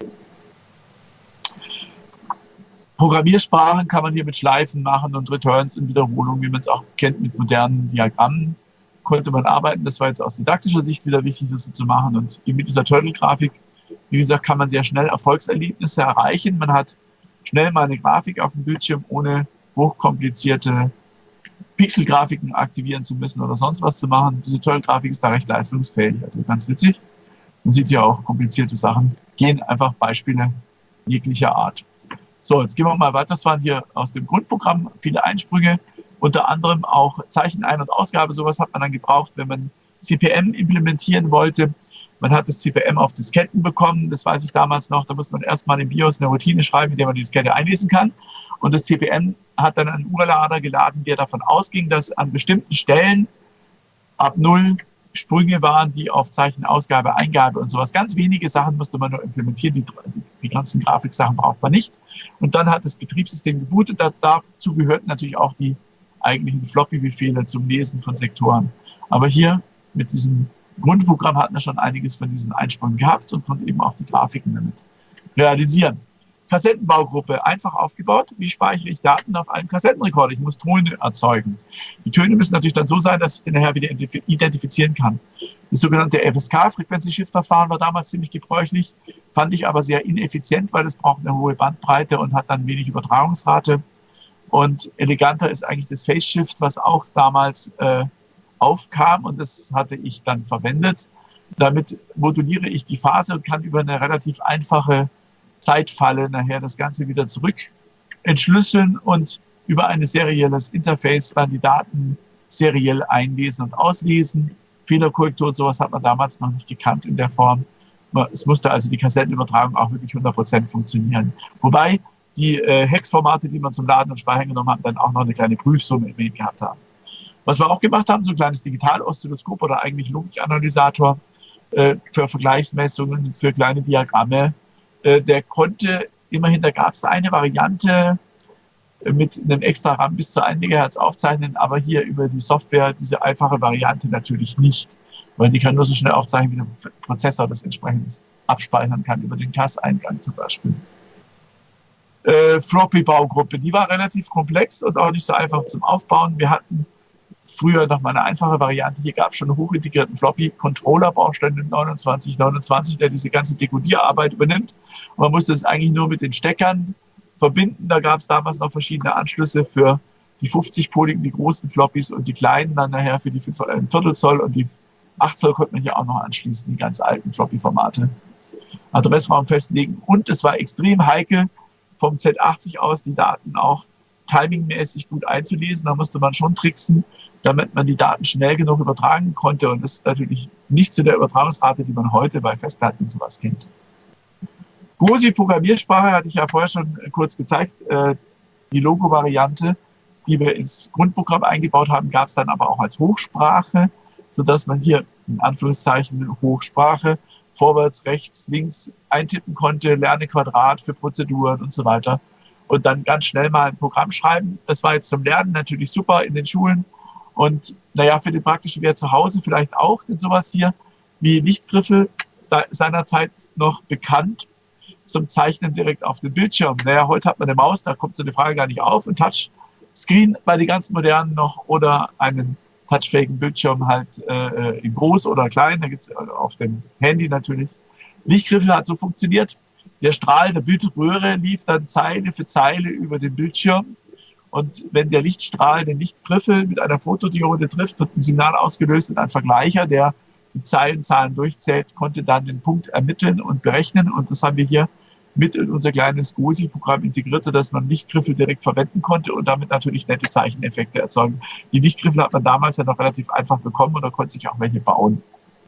Programmiersprachen kann man hier mit Schleifen machen und Returns und Wiederholungen, wie man es auch kennt mit modernen Diagrammen, konnte man arbeiten. Das war jetzt aus didaktischer Sicht wieder wichtig, das so zu machen. Und mit dieser Turtle-Grafik, wie gesagt, kann man sehr schnell Erfolgserlebnisse erreichen. Man hat schnell mal eine Grafik auf dem Bildschirm, ohne hochkomplizierte Pixelgrafiken aktivieren zu müssen oder sonst was zu machen. Diese Turtle-Grafik ist da recht leistungsfähig, also ganz witzig. Man sieht ja auch komplizierte Sachen. Gehen einfach Beispiele jeglicher Art. So, jetzt gehen wir mal weiter. Das waren hier aus dem Grundprogramm viele Einsprünge, unter anderem auch Zeichen-Ein- und Ausgabe. Sowas hat man dann gebraucht, wenn man C P M implementieren wollte. Man hat das C P M auf Disketten bekommen, das weiß ich damals noch. Da musste man erstmal im BIOS eine Routine schreiben, mit der man die Diskette einlesen kann. Und das C P M hat dann einen Urlader geladen, der davon ausging, dass an bestimmten Stellen ab null Sprünge waren, die auf Zeichenausgabe, Eingabe und sowas. Ganz wenige Sachen musste man nur implementieren. Die, die, die ganzen Grafiksachen braucht man nicht. Und dann hat das Betriebssystem gebootet. Dazu gehörten natürlich auch die eigentlichen Floppy-Befehle zum Lesen von Sektoren. Aber hier mit diesem Grundprogramm hatten wir schon einiges von diesen Einsprüngen gehabt und konnten eben auch die Grafiken damit realisieren. Kassettenbaugruppe, einfach aufgebaut. Wie speichere ich Daten auf einem Kassettenrekorder? Ich muss Töne erzeugen. Die Töne müssen natürlich dann so sein, dass ich den nachher wieder identifizieren kann. Das sogenannte F S K, Frequency-Shift-Verfahren, war damals ziemlich gebräuchlich. Fand ich aber sehr ineffizient, weil es braucht eine hohe Bandbreite und hat dann wenig Übertragungsrate. Und eleganter ist eigentlich das Phase Shift, was auch damals äh, aufkam, und das hatte ich dann verwendet. Damit moduliere ich die Phase und kann über eine relativ einfache Zeitfalle nachher das Ganze wieder zurück entschlüsseln und über ein serielles Interface dann die Daten seriell einlesen und auslesen. Fehlerkorrektur und sowas hat man damals noch nicht gekannt in der Form. Es musste also die Kassettenübertragung auch wirklich hundert Prozent funktionieren. Wobei die äh, Hex-Formate, die man zum Laden und Speichern genommen hat, dann auch noch eine kleine Prüfsumme im gehabt haben. Was wir auch gemacht haben, so ein kleines Digital-Oszilloskop oder eigentlich Logikanalysator äh, für Vergleichsmessungen, für kleine Diagramme. Äh, der konnte, immerhin, da gab es eine Variante äh, mit einem extra RAM bis zu ein Megahertz aufzeichnen, aber hier über die Software diese einfache Variante natürlich nicht, weil die kann nur so schnell aufzeichnen, wie der Prozessor das entsprechend abspeichern kann, über den C A S-Eingang zum Beispiel. Äh, Floppy-Baugruppe, die war relativ komplex und auch nicht so einfach zum Aufbauen. Wir hatten früher noch mal eine einfache Variante. Hier gab es schon einen hochintegrierten Floppy-Controller-Baustein neunundzwanzig neunundzwanzig, der diese ganze Dekodierarbeit übernimmt. Und man musste es eigentlich nur mit den Steckern verbinden. Da gab es damals noch verschiedene Anschlüsse für die fünfzig-poligen, die großen Floppies, und die kleinen dann nachher für die Viertel Zoll, und die acht Zoll konnte man hier auch noch anschließen, die ganz alten Floppy-Formate. Adressraum festlegen, und es war extrem heikel, vom Z achtzig aus die Daten auch timingmäßig gut einzulesen. Da musste man schon tricksen, damit man die Daten schnell genug übertragen konnte. Und das ist natürlich nicht zu der Übertragungsrate, die man heute bei Festplatten und sowas kennt. GOSI-Programmiersprache hatte ich ja vorher schon kurz gezeigt. Die Logo-Variante, die wir ins Grundprogramm eingebaut haben, gab es dann aber auch als Hochsprache, sodass man hier in Anführungszeichen Hochsprache vorwärts, rechts, links eintippen konnte, lerne Quadrat für Prozeduren und so weiter. Und dann ganz schnell mal ein Programm schreiben. Das war jetzt zum Lernen natürlich super in den Schulen. Und naja, für den praktischen Wert zu Hause vielleicht auch, denn sowas hier wie Lichtgriffe seinerzeit noch bekannt zum Zeichnen direkt auf dem Bildschirm. Naja, heute hat man eine Maus, da kommt so eine Frage gar nicht auf. Ein Touchscreen bei den ganz modernen noch oder einen touchfähigen Bildschirm halt äh, in groß oder klein, da gibt es auf dem Handy natürlich. Lichtgriffe hat so funktioniert. Der Strahl der Bildröhre lief dann Zeile für Zeile über den Bildschirm, und wenn der Lichtstrahl den Lichtgriffel mit einer Fotodiode trifft, wird ein Signal ausgelöst, und ein Vergleicher, der die Zeilenzahlen durchzählt, konnte dann den Punkt ermitteln und berechnen, und das haben wir hier mit in unser kleines GOSI-Programm integriert, sodass man Lichtgriffel direkt verwenden konnte und damit natürlich nette Zeicheneffekte erzeugen. Die Lichtgriffel hat man damals ja noch relativ einfach bekommen, und da konnte sich auch welche bauen.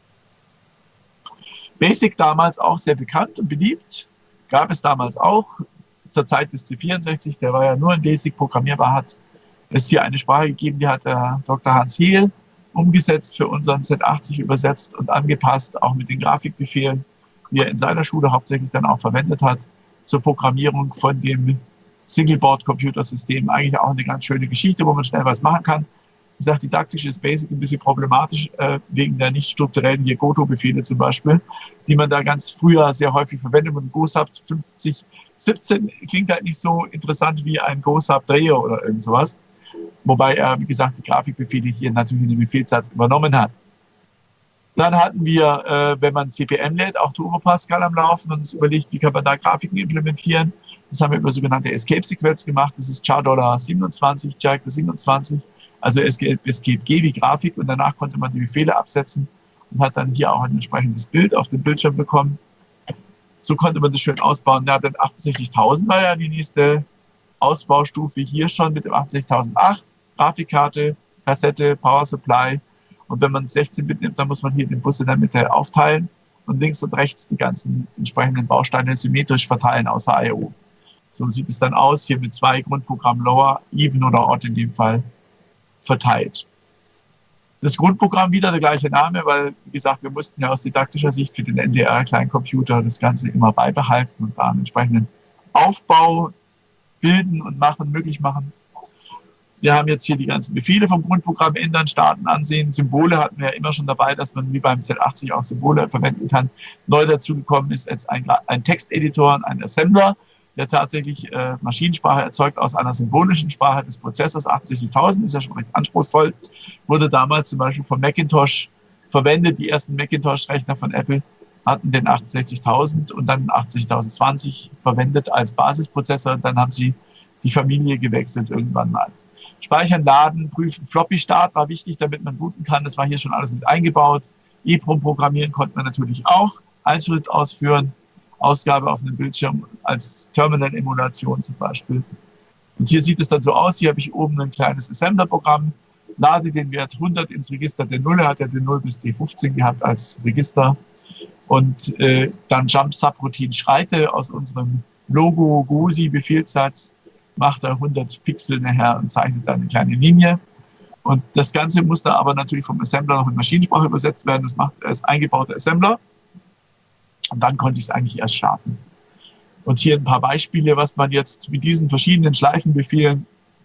BASIC damals auch sehr bekannt und beliebt, gab es damals auch. Zur Zeit des C vierundsechzig, der war ja nur in BASIC programmierbar, hat es hier eine Sprache gegeben, die hat der Doktor Hans Hehl umgesetzt, für unseren Z achtzig übersetzt und angepasst, auch mit den Grafikbefehlen, die er in seiner Schule hauptsächlich dann auch verwendet hat, zur Programmierung von dem Singleboard-Computersystem. Eigentlich auch eine ganz schöne Geschichte, wo man schnell was machen kann. Ich sage, didaktisch ist BASIC ein bisschen problematisch, äh, wegen der nicht strukturellen hier Goto-Befehle zum Beispiel, die man da ganz früher sehr häufig verwendet. Und GoSub fünfzig siebzehn klingt halt nicht so interessant wie ein GoSub-Dreher oder irgend sowas. Wobei er, wie gesagt, die Grafikbefehle hier natürlich in den Befehlssatz übernommen hat. Dann hatten wir, äh, wenn man C P M lädt, auch Turbo Pascal am Laufen und uns überlegt, wie kann man da Grafiken implementieren. Das haben wir über sogenannte Escape-Sequenz gemacht. Das ist char siebenundzwanzig, Character siebenundzwanzig, also Escape, Escape G wie Grafik, und danach konnte man die Befehle absetzen und hat dann hier auch ein entsprechendes Bild auf dem Bildschirm bekommen. So konnte man das schön ausbauen. Ja, dann achtundsechzigtausend war ja die nächste Ausbaustufe hier schon mit dem achtundsechzigtausendacht. Grafikkarte, Kassette, Power Supply. Und wenn man sechzehn Bit nimmt, dann muss man hier den Bus in der Mitte aufteilen und links und rechts die ganzen entsprechenden Bausteine symmetrisch verteilen, außer I O. So sieht es dann aus, hier mit zwei Grundprogrammen Lower, Even oder Odd in dem Fall verteilt. Das Grundprogramm wieder der gleiche Name, weil, wie gesagt, wir mussten ja aus didaktischer Sicht für den N D R-Kleincomputer das Ganze immer beibehalten und da einen entsprechenden Aufbau bilden und machen, möglich machen. Wir haben jetzt hier die ganzen Befehle vom Grundprogramm ändern, starten, ansehen. Symbole hatten wir ja immer schon dabei, dass man wie beim Z achtzig auch Symbole verwenden kann. Neu dazugekommen ist jetzt ein, ein Texteditor und ein Assembler, der tatsächlich äh, Maschinensprache erzeugt aus einer symbolischen Sprache des Prozessors. achtundsechzigtausend ist ja schon recht anspruchsvoll. Wurde damals zum Beispiel von Macintosh verwendet. Die ersten Macintosh-Rechner von Apple hatten den achtundsechzigtausend und dann achtundsechzigtausendzwanzig verwendet als Basisprozessor. Und dann haben sie die Familie gewechselt irgendwann mal. Speichern, laden, prüfen. Floppy-Start war wichtig, damit man booten kann. Das war hier schon alles mit eingebaut. EEPROM programmieren konnte man natürlich auch. Einschritt ausführen, Ausgabe auf einem Bildschirm als Terminal-Emulation zum Beispiel. Und hier sieht es dann so aus. Hier habe ich oben ein kleines Assembler-Programm. Lade den Wert hundert ins Register D null. Er hat ja D null bis D fünfzehn gehabt als Register. Und äh, dann Jump Subroutine schreite aus unserem Logo Gosi-Befehlssatz, macht er hundert Pixel nachher und zeichnet dann eine kleine Linie. Und das Ganze musste aber natürlich vom Assembler noch in Maschinensprache übersetzt werden. Das macht als eingebauter Assembler. Und dann konnte ich es eigentlich erst starten. Und hier ein paar Beispiele, was man jetzt mit diesen verschiedenen Schleifenbefehlen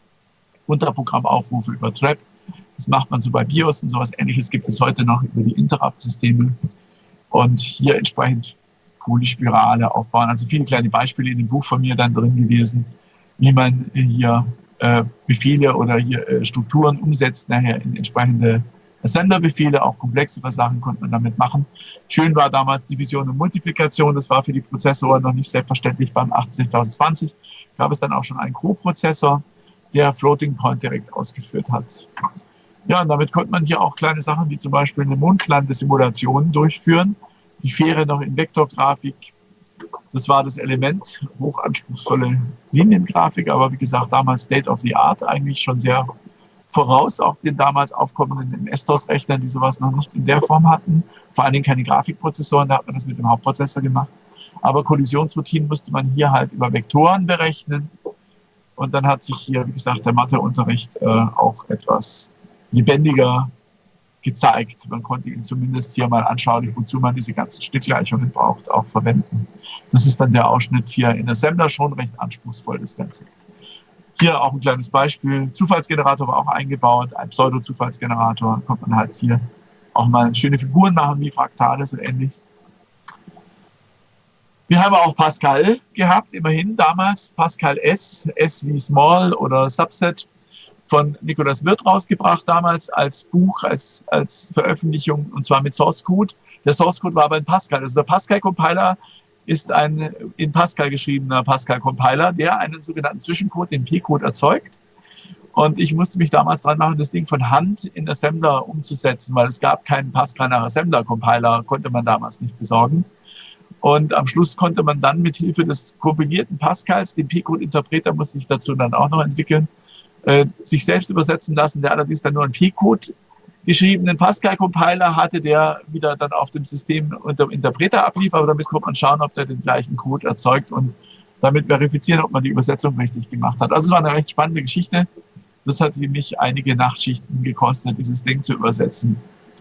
Unterprogrammaufrufe über Trap. Das macht man so bei BIOS und sowas Ähnliches gibt es heute noch über die Interrupt-Systeme. Und hier entsprechend Polyspirale aufbauen. Also viele kleine Beispiele in dem Buch von mir dann drin gewesen, wie man hier äh, Befehle oder hier äh, Strukturen umsetzt, nachher in entsprechende Assembler-Befehle, auch komplexere Sachen konnte man damit machen. Schön war damals Division und Multiplikation, das war für die Prozessoren noch nicht selbstverständlich. Beim achtundsechzigtausendzwanzig gab es dann auch schon einen Co-Prozessor, der Floating Point direkt ausgeführt hat. Ja, und damit konnte man hier auch kleine Sachen wie zum Beispiel eine Mondlandesimulation durchführen. Die Fähre noch in Vektorgrafik. Das war das Element, hochanspruchsvolle Liniengrafik, aber wie gesagt, damals State of the Art, eigentlich schon sehr voraus auch den damals aufkommenden M S DOS-Rechnern, die sowas noch nicht in der Form hatten. Vor allen Dingen keine Grafikprozessoren, da hat man das mit dem Hauptprozessor gemacht. Aber Kollisionsroutinen musste man hier halt über Vektoren berechnen. Und dann hat sich hier, wie gesagt, der Matheunterricht äh, auch etwas lebendiger gezeigt. Man konnte ihn zumindest hier mal anschaulich, wozu man diese ganzen Schnittgleichungen braucht, auch verwenden. Das ist dann der Ausschnitt hier in Assembler, schon recht anspruchsvoll, das Ganze. Hier auch ein kleines Beispiel. Zufallsgenerator war auch eingebaut, ein Pseudo-Zufallsgenerator. Da konnte man halt hier auch mal schöne Figuren machen, wie Fraktale, so ähnlich. Wir haben auch Pascal gehabt, immerhin damals. Pascal S, S wie Small oder Subset, von Nikolaus Wirth rausgebracht, damals als Buch, als, als Veröffentlichung, und zwar mit Source Code. Der Source Code war aber in Pascal. Also der Pascal-Compiler ist ein in Pascal geschriebener Pascal-Compiler, der einen sogenannten Zwischencode, den P-Code, erzeugt. Und ich musste mich damals dran machen, das Ding von Hand in Assembler umzusetzen, weil es gab keinen Pascal nach Assembler-Compiler, konnte man damals nicht besorgen. Und am Schluss konnte man dann mit Hilfe des kompilierten Pascals, den P-Code-Interpreter musste ich dazu dann auch noch entwickeln, äh, sich selbst übersetzen lassen, der allerdings dann nur einen P-Code geschriebenen Pascal-Compiler hatte, der wieder dann auf dem System unter dem Interpreter ablief, aber damit konnte man schauen, ob der den gleichen Code erzeugt und damit verifizieren, ob man die Übersetzung richtig gemacht hat. Also es war eine recht spannende Geschichte. Das hat mich einige Nachtschichten gekostet, dieses Ding zu übersetzen.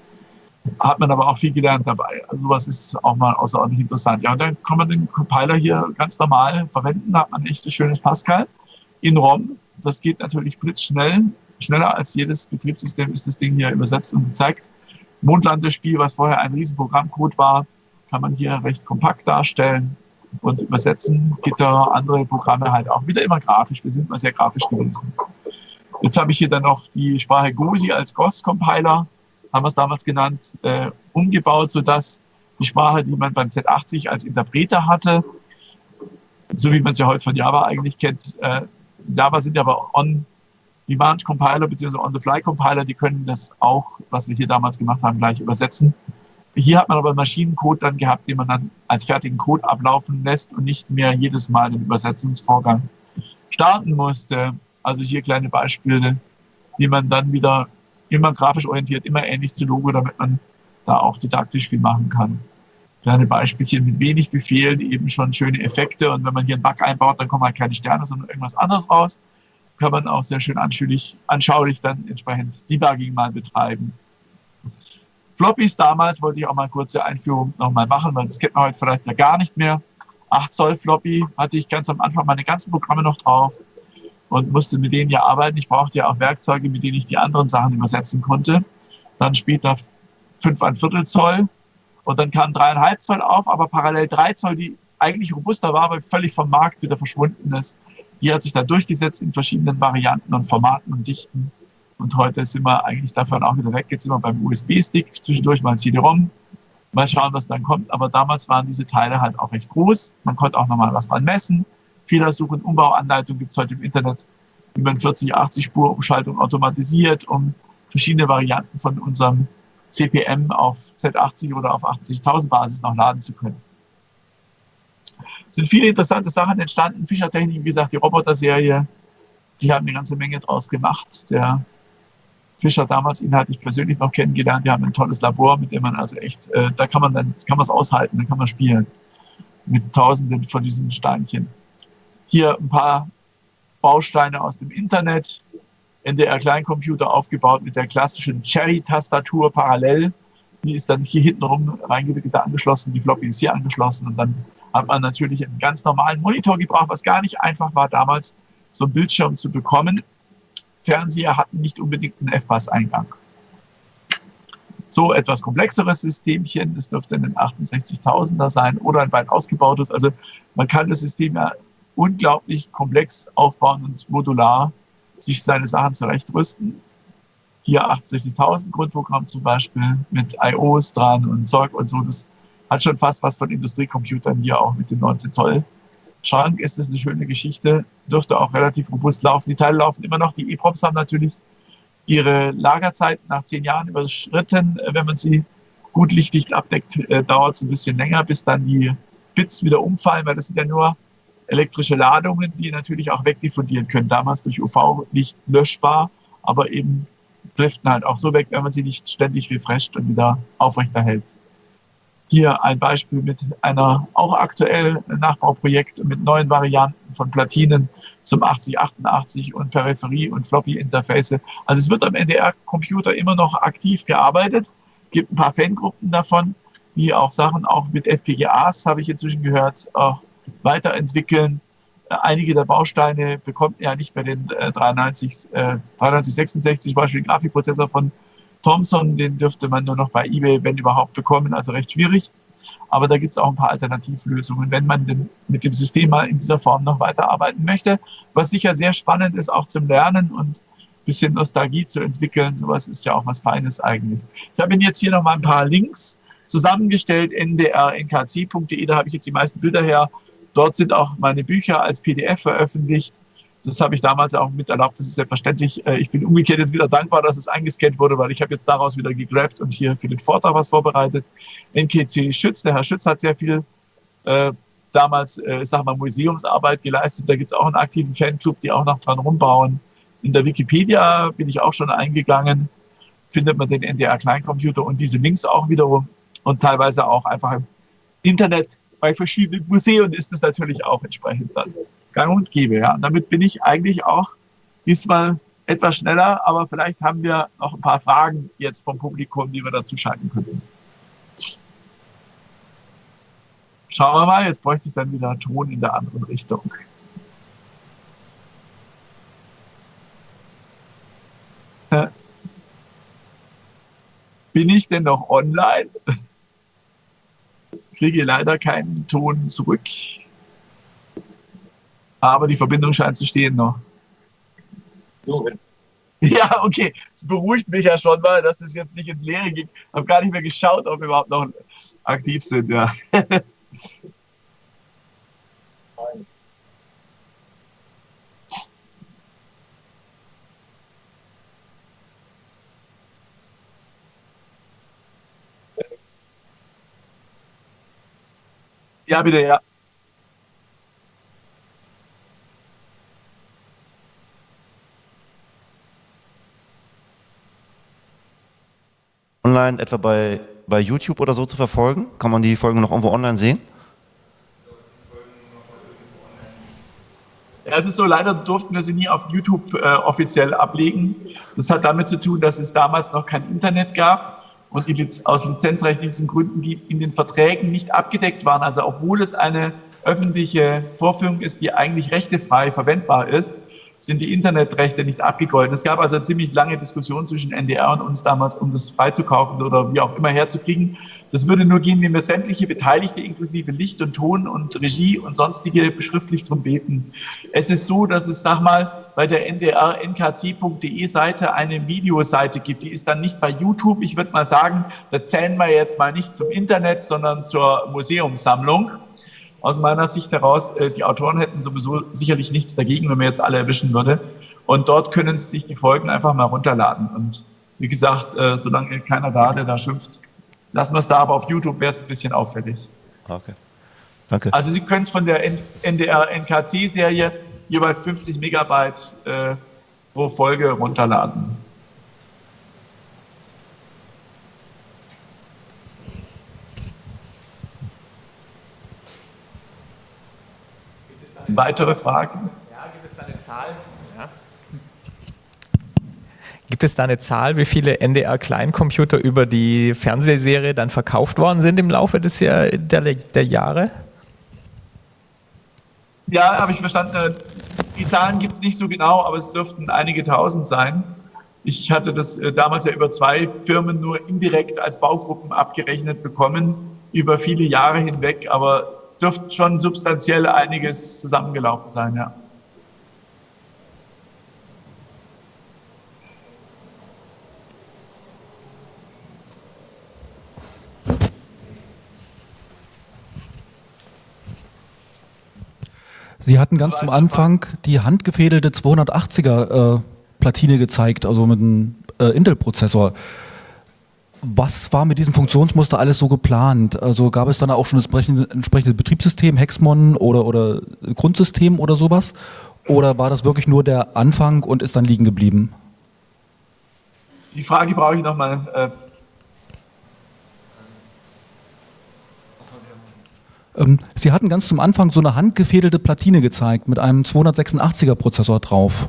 Hat man aber auch viel gelernt dabei. Also was ist auch mal außerordentlich interessant. Ja, und dann kann man den Compiler hier ganz normal verwenden, da hat man ein echtes schönes Pascal in ROM. Das geht natürlich blitzschnell. Schneller als jedes Betriebssystem ist das Ding hier übersetzt und gezeigt. Mondlandespiel, was vorher ein riesen Programmcode war, kann man hier recht kompakt darstellen und übersetzen. Gitter, andere Programme halt auch. Wieder immer grafisch. Wir sind mal sehr grafisch gewesen. Jetzt habe ich hier dann noch die Sprache Gosi als Ghost-Compiler, haben wir es damals genannt, äh, umgebaut, sodass die Sprache, die man beim Z achtzig als Interpreter hatte, so wie man es ja heute von Java eigentlich kennt, äh, Java sind ja aber On-Demand-Compiler bzw. On-the-Fly-Compiler, die können das auch, was wir hier damals gemacht haben, gleich übersetzen. Hier hat man aber einen Maschinencode dann gehabt, den man dann als fertigen Code ablaufen lässt und nicht mehr jedes Mal den Übersetzungsvorgang starten musste. Also hier kleine Beispiele, die man dann wieder immer grafisch orientiert, immer ähnlich zu Logo, damit man da auch didaktisch viel machen kann. Kleine Beispielchen mit wenig Befehlen, eben schon schöne Effekte. Und wenn man hier einen Bug einbaut, dann kommen halt keine Sterne, sondern irgendwas anderes raus. Kann man auch sehr schön anschaulich, anschaulich dann entsprechend Debugging mal betreiben. Floppies damals wollte ich auch mal eine kurze Einführung nochmal machen, weil das kennt man heute vielleicht ja gar nicht mehr. acht Zoll Floppy hatte ich ganz am Anfang meine ganzen Programme noch drauf und musste mit denen ja arbeiten. Ich brauchte ja auch Werkzeuge, mit denen ich die anderen Sachen übersetzen konnte. Dann später fünf Komma fünf Zoll und dann kam drei Komma fünf Zoll auf, aber parallel drei Zoll, die eigentlich robuster war, weil völlig vom Markt wieder verschwunden ist. Die hat sich dann durchgesetzt in verschiedenen Varianten und Formaten und Dichten. Und heute sind wir eigentlich davon auch wieder weg. Jetzt sind wir beim U S B-Stick, zwischendurch mal ein C D-ROM. Mal schauen, was dann kommt. Aber damals waren diese Teile halt auch recht groß. Man konnte auch nochmal was dran messen. Fehlersuche und Umbauanleitung gibt es heute im Internet, wie man vierzig, achtzig Spur Umschaltung automatisiert, um verschiedene Varianten von unserem C P M auf Z achtzig oder auf achtzigtausend Basis noch laden zu können. Es sind viele interessante Sachen entstanden. Fischer Technik, wie gesagt, die Roboter-Serie, die haben eine ganze Menge draus gemacht. Der Fischer damals, ihn hatte ich persönlich noch kennengelernt. Die haben ein tolles Labor, mit dem man also echt, äh, da kann man dann, kann man es aushalten, da kann man spielen mit Tausenden von diesen Steinchen. Hier ein paar Bausteine aus dem Internet. N D R-Kleincomputer aufgebaut mit der klassischen Cherry-Tastatur parallel. Die ist dann hier hinten rum reingewickelt angeschlossen, die Floppy ist hier angeschlossen und dann hat man natürlich einen ganz normalen Monitor gebraucht, was gar nicht einfach war damals, so einen Bildschirm zu bekommen. Fernseher hatten nicht unbedingt einen F P A S-Eingang. So etwas komplexeres Systemchen, das dürfte ein achtundsechzigtausender sein oder ein weit ausgebautes. Also man kann das System ja unglaublich komplex aufbauen und modular sich seine Sachen zurechtrüsten. Hier achtundsechzigtausend Grundprogramm zum Beispiel mit I Os dran und Zeug und so. Das hat schon fast was von Industriecomputern hier auch mit dem neunzehn Zoll Schrank. Ist das eine schöne Geschichte. Dürfte auch relativ robust laufen. Die Teile laufen immer noch. Die EPROMs haben natürlich ihre Lagerzeiten nach zehn Jahren überschritten. Wenn man sie gut lichtdicht abdeckt, dauert es ein bisschen länger, bis dann die Bits wieder umfallen, weil das sind ja nur elektrische Ladungen, die natürlich auch wegdiffundieren können. Damals durch U V-Licht löschbar, aber eben driften halt auch so weg, wenn man sie nicht ständig refresht und wieder aufrechterhält. Hier ein Beispiel mit einer auch aktuell Nachbauprojekt mit neuen Varianten von Platinen zum achtzig achtundachtzig und Peripherie- und Floppy-Interface. Also es wird am N D R-Computer immer noch aktiv gearbeitet. Es gibt ein paar Fangruppen davon, die auch Sachen auch mit F P G As, habe ich inzwischen gehört, auch weiterentwickeln. Einige der Bausteine bekommt er nicht mehr den äh, dreiundneunzig, äh, dreiundneunzig sechsundsechzig, zum Beispiel den Grafikprozessor von Thomson, den dürfte man nur noch bei eBay, wenn überhaupt, bekommen, also recht schwierig. Aber da gibt es auch ein paar Alternativlösungen, wenn man denn mit dem System mal in dieser Form noch weiterarbeiten möchte. Was sicher sehr spannend ist, auch zum Lernen und ein bisschen Nostalgie zu entwickeln. Sowas ist ja auch was Feines eigentlich. Ich habe Ihnen jetzt hier noch mal ein paar Links zusammengestellt, n d r n k c punkt d e, da habe ich jetzt die meisten Bilder her. Dort sind auch meine Bücher als P D F veröffentlicht. Das habe ich damals auch mit erlaubt. Das ist selbstverständlich. Ich bin umgekehrt jetzt wieder dankbar, dass es eingescannt wurde, weil ich habe jetzt daraus wieder gegrabt und hier für den Vortrag was vorbereitet. N K C Schütz, der Herr Schütz hat sehr viel äh, damals, äh, ich sag mal, Museumsarbeit geleistet. Da gibt es auch einen aktiven Fanclub, die auch noch dran rumbauen. In der Wikipedia bin ich auch schon eingegangen. Findet man den N D R-Kleincomputer und diese Links auch wiederum. Und teilweise auch einfach im Internet. Bei verschiedenen Museen ist es natürlich auch entsprechend dann gang und gäbe. Ja. Und damit bin ich eigentlich auch diesmal etwas schneller, aber vielleicht haben wir noch ein paar Fragen jetzt vom Publikum, die wir dazu schalten können. Schauen wir mal, jetzt bräuchte ich dann wieder Ton in der anderen Richtung. Äh, bin ich denn noch online? Ich kriege leider keinen Ton zurück. Aber die Verbindung scheint zu stehen noch. So. Ja, okay. Es beruhigt mich ja schon mal, dass es jetzt nicht ins Leere ging. Ich habe gar nicht mehr geschaut, ob wir überhaupt noch aktiv sind. Ja. Ja, bitte, ja. Online etwa bei, bei YouTube oder so zu verfolgen? Kann man die Folgen noch irgendwo online sehen? Ja, es ist so, leider durften wir sie nie auf YouTube äh, offiziell ablegen. Das hat damit zu tun, dass es damals noch kein Internet gab und die Liz aus lizenzrechtlichen Gründen, die in den Verträgen nicht abgedeckt waren. Also obwohl es eine öffentliche Vorführung ist, die eigentlich rechtefrei verwendbar ist, sind die Internetrechte nicht abgegolten. Es gab also eine ziemlich lange Diskussion zwischen N D R und uns damals, um das freizukaufen oder wie auch immer herzukriegen. Das würde nur gehen, wenn wir sämtliche Beteiligte inklusive Licht und Ton und Regie und sonstige schriftlich drum beten. Es ist so, dass es, sag mal, bei der N D R N K C Punkt de Seite eine Videoseite gibt. Die ist dann nicht bei YouTube. Ich würde mal sagen, da zählen wir jetzt mal nicht zum Internet, sondern zur Museumssammlung. Aus meiner Sicht heraus, die Autoren hätten sowieso sicherlich nichts dagegen, wenn man jetzt alle erwischen würde. Und dort können sie sich die Folgen einfach mal runterladen. Und wie gesagt, solange keiner da, der da schimpft, lassen wir es da, aber auf YouTube wäre es ein bisschen auffällig. Okay. Danke. Also Sie können es von der N D R N K C-Serie jeweils fünfzig Megabyte äh, pro Folge runterladen. Weitere Fragen? Ja, gibt es da eine Zahl? Ja. Gibt es da eine Zahl, wie viele N D R-Kleincomputer über die Fernsehserie dann verkauft worden sind im Laufe des Jahr, der, der Jahre? Ja, habe ich verstanden. Die Zahlen gibt es nicht so genau, aber es dürften einige tausend sein. Ich hatte das damals ja über zwei Firmen nur indirekt als Baugruppen abgerechnet bekommen, über viele Jahre hinweg, aber dürfte schon substanziell einiges zusammengelaufen sein, ja. Sie hatten ganz zum Anfang die handgefädelte zweihundertachtziger äh, Platine gezeigt, also mit einem äh, Intel-Prozessor. Was war mit diesem Funktionsmuster alles so geplant? Also gab es dann auch schon das entsprechende, entsprechende Betriebssystem, Hexmon oder, oder Grundsystem oder sowas? Oder war das wirklich nur der Anfang und ist dann liegen geblieben? Die Frage brauche ich nochmal. Äh Sie hatten ganz zum Anfang so eine handgefädelte Platine gezeigt mit einem zweihundertsechsundachtziger Prozessor drauf.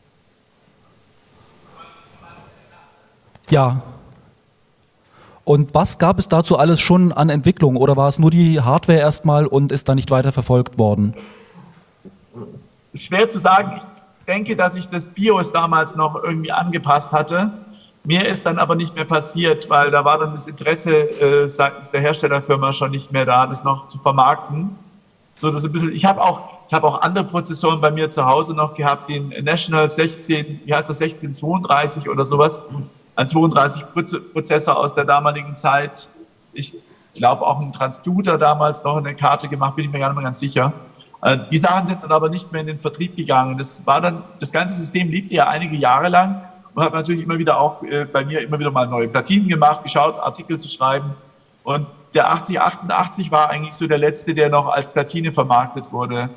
Ja. Und was gab es dazu alles schon an Entwicklung oder war es nur die Hardware erstmal und ist dann nicht weiter verfolgt worden? Schwer zu sagen. Ich denke, dass ich das BIOS damals noch irgendwie angepasst hatte. Mehr ist dann aber nicht mehr passiert, weil da war dann das Interesse äh, seitens der Herstellerfirma schon nicht mehr da, das noch zu vermarkten. So, das ein bisschen, ich habe auch, ich habe auch andere Prozessoren bei mir zu Hause noch gehabt, den National sechzehn, wie heißt das, sechzehn zweiunddreißig oder sowas, ein zweiunddreißig-Prozessor aus der damaligen Zeit. Ich glaube auch einen Transducer damals noch in der Karte gemacht, bin ich mir gar nicht mehr ganz sicher. Äh, die Sachen sind dann aber nicht mehr in den Vertrieb gegangen. Das war dann, das ganze System liebte ja einige Jahre lang. Und habe natürlich immer wieder auch äh, bei mir immer wieder mal neue Platinen gemacht, geschaut, Artikel zu schreiben. Und der achtzig achtundachtzig war eigentlich so der letzte, der noch als Platine vermarktet wurde.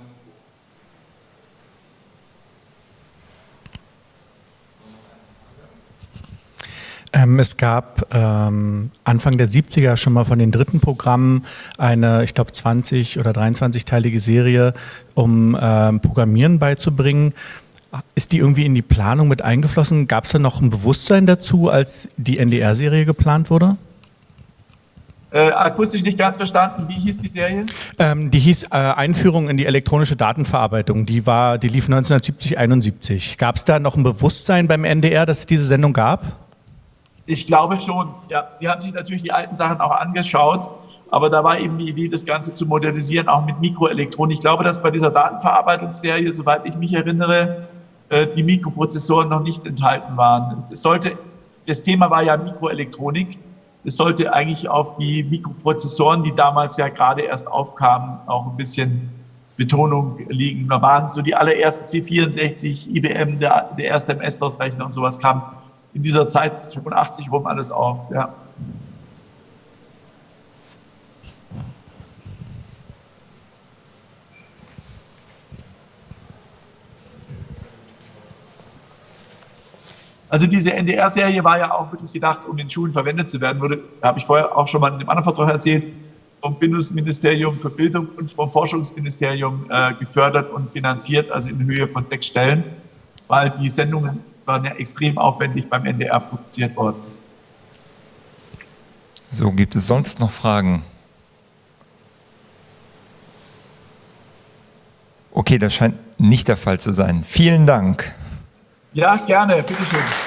Ähm, es gab ähm, Anfang der siebziger schon mal von den dritten Programmen eine, ich glaube, zwanzig- oder dreiundzwanzig-teilige Serie, um ähm, Programmieren beizubringen. Ist die irgendwie in die Planung mit eingeflossen? Gab es da noch ein Bewusstsein dazu, als die N D R-Serie geplant wurde? Äh, akustisch nicht ganz verstanden. Wie hieß die Serie? Ähm, die hieß äh, Einführung in die elektronische Datenverarbeitung. Die war, die lief neunzehnhundertsiebzig, einundsiebzig. Gab es da noch ein Bewusstsein beim N D R, dass es diese Sendung gab? Ich glaube schon. Ja, die haben sich natürlich die alten Sachen auch angeschaut, aber da war eben die Idee, das Ganze zu modernisieren, auch mit Mikroelektronik. Ich glaube, dass bei dieser Datenverarbeitungsserie, soweit ich mich erinnere, die Mikroprozessoren noch nicht enthalten waren. Es sollte, das Thema war ja Mikroelektronik. Es sollte eigentlich auf die Mikroprozessoren, die damals ja gerade erst aufkamen, auch ein bisschen Betonung liegen. Da waren so die allerersten C vierundsechzig, I B M, der, der erste M S-DOS-Rechner und sowas kam in dieser Zeit fünfundachtzig rum alles auf. Ja. Also diese N D R-Serie war ja auch wirklich gedacht, um in Schulen verwendet zu werden. Wurde, habe ich vorher auch schon mal in dem anderen Vortrag erzählt, vom Bundesministerium für Bildung und vom Forschungsministerium äh, gefördert und finanziert, also in Höhe von sechs Stellen, weil die Sendungen waren ja extrem aufwendig beim N D R produziert worden. So, gibt es sonst noch Fragen? Okay, das scheint nicht der Fall zu sein. Vielen Dank. Ja, gerne, bitteschön.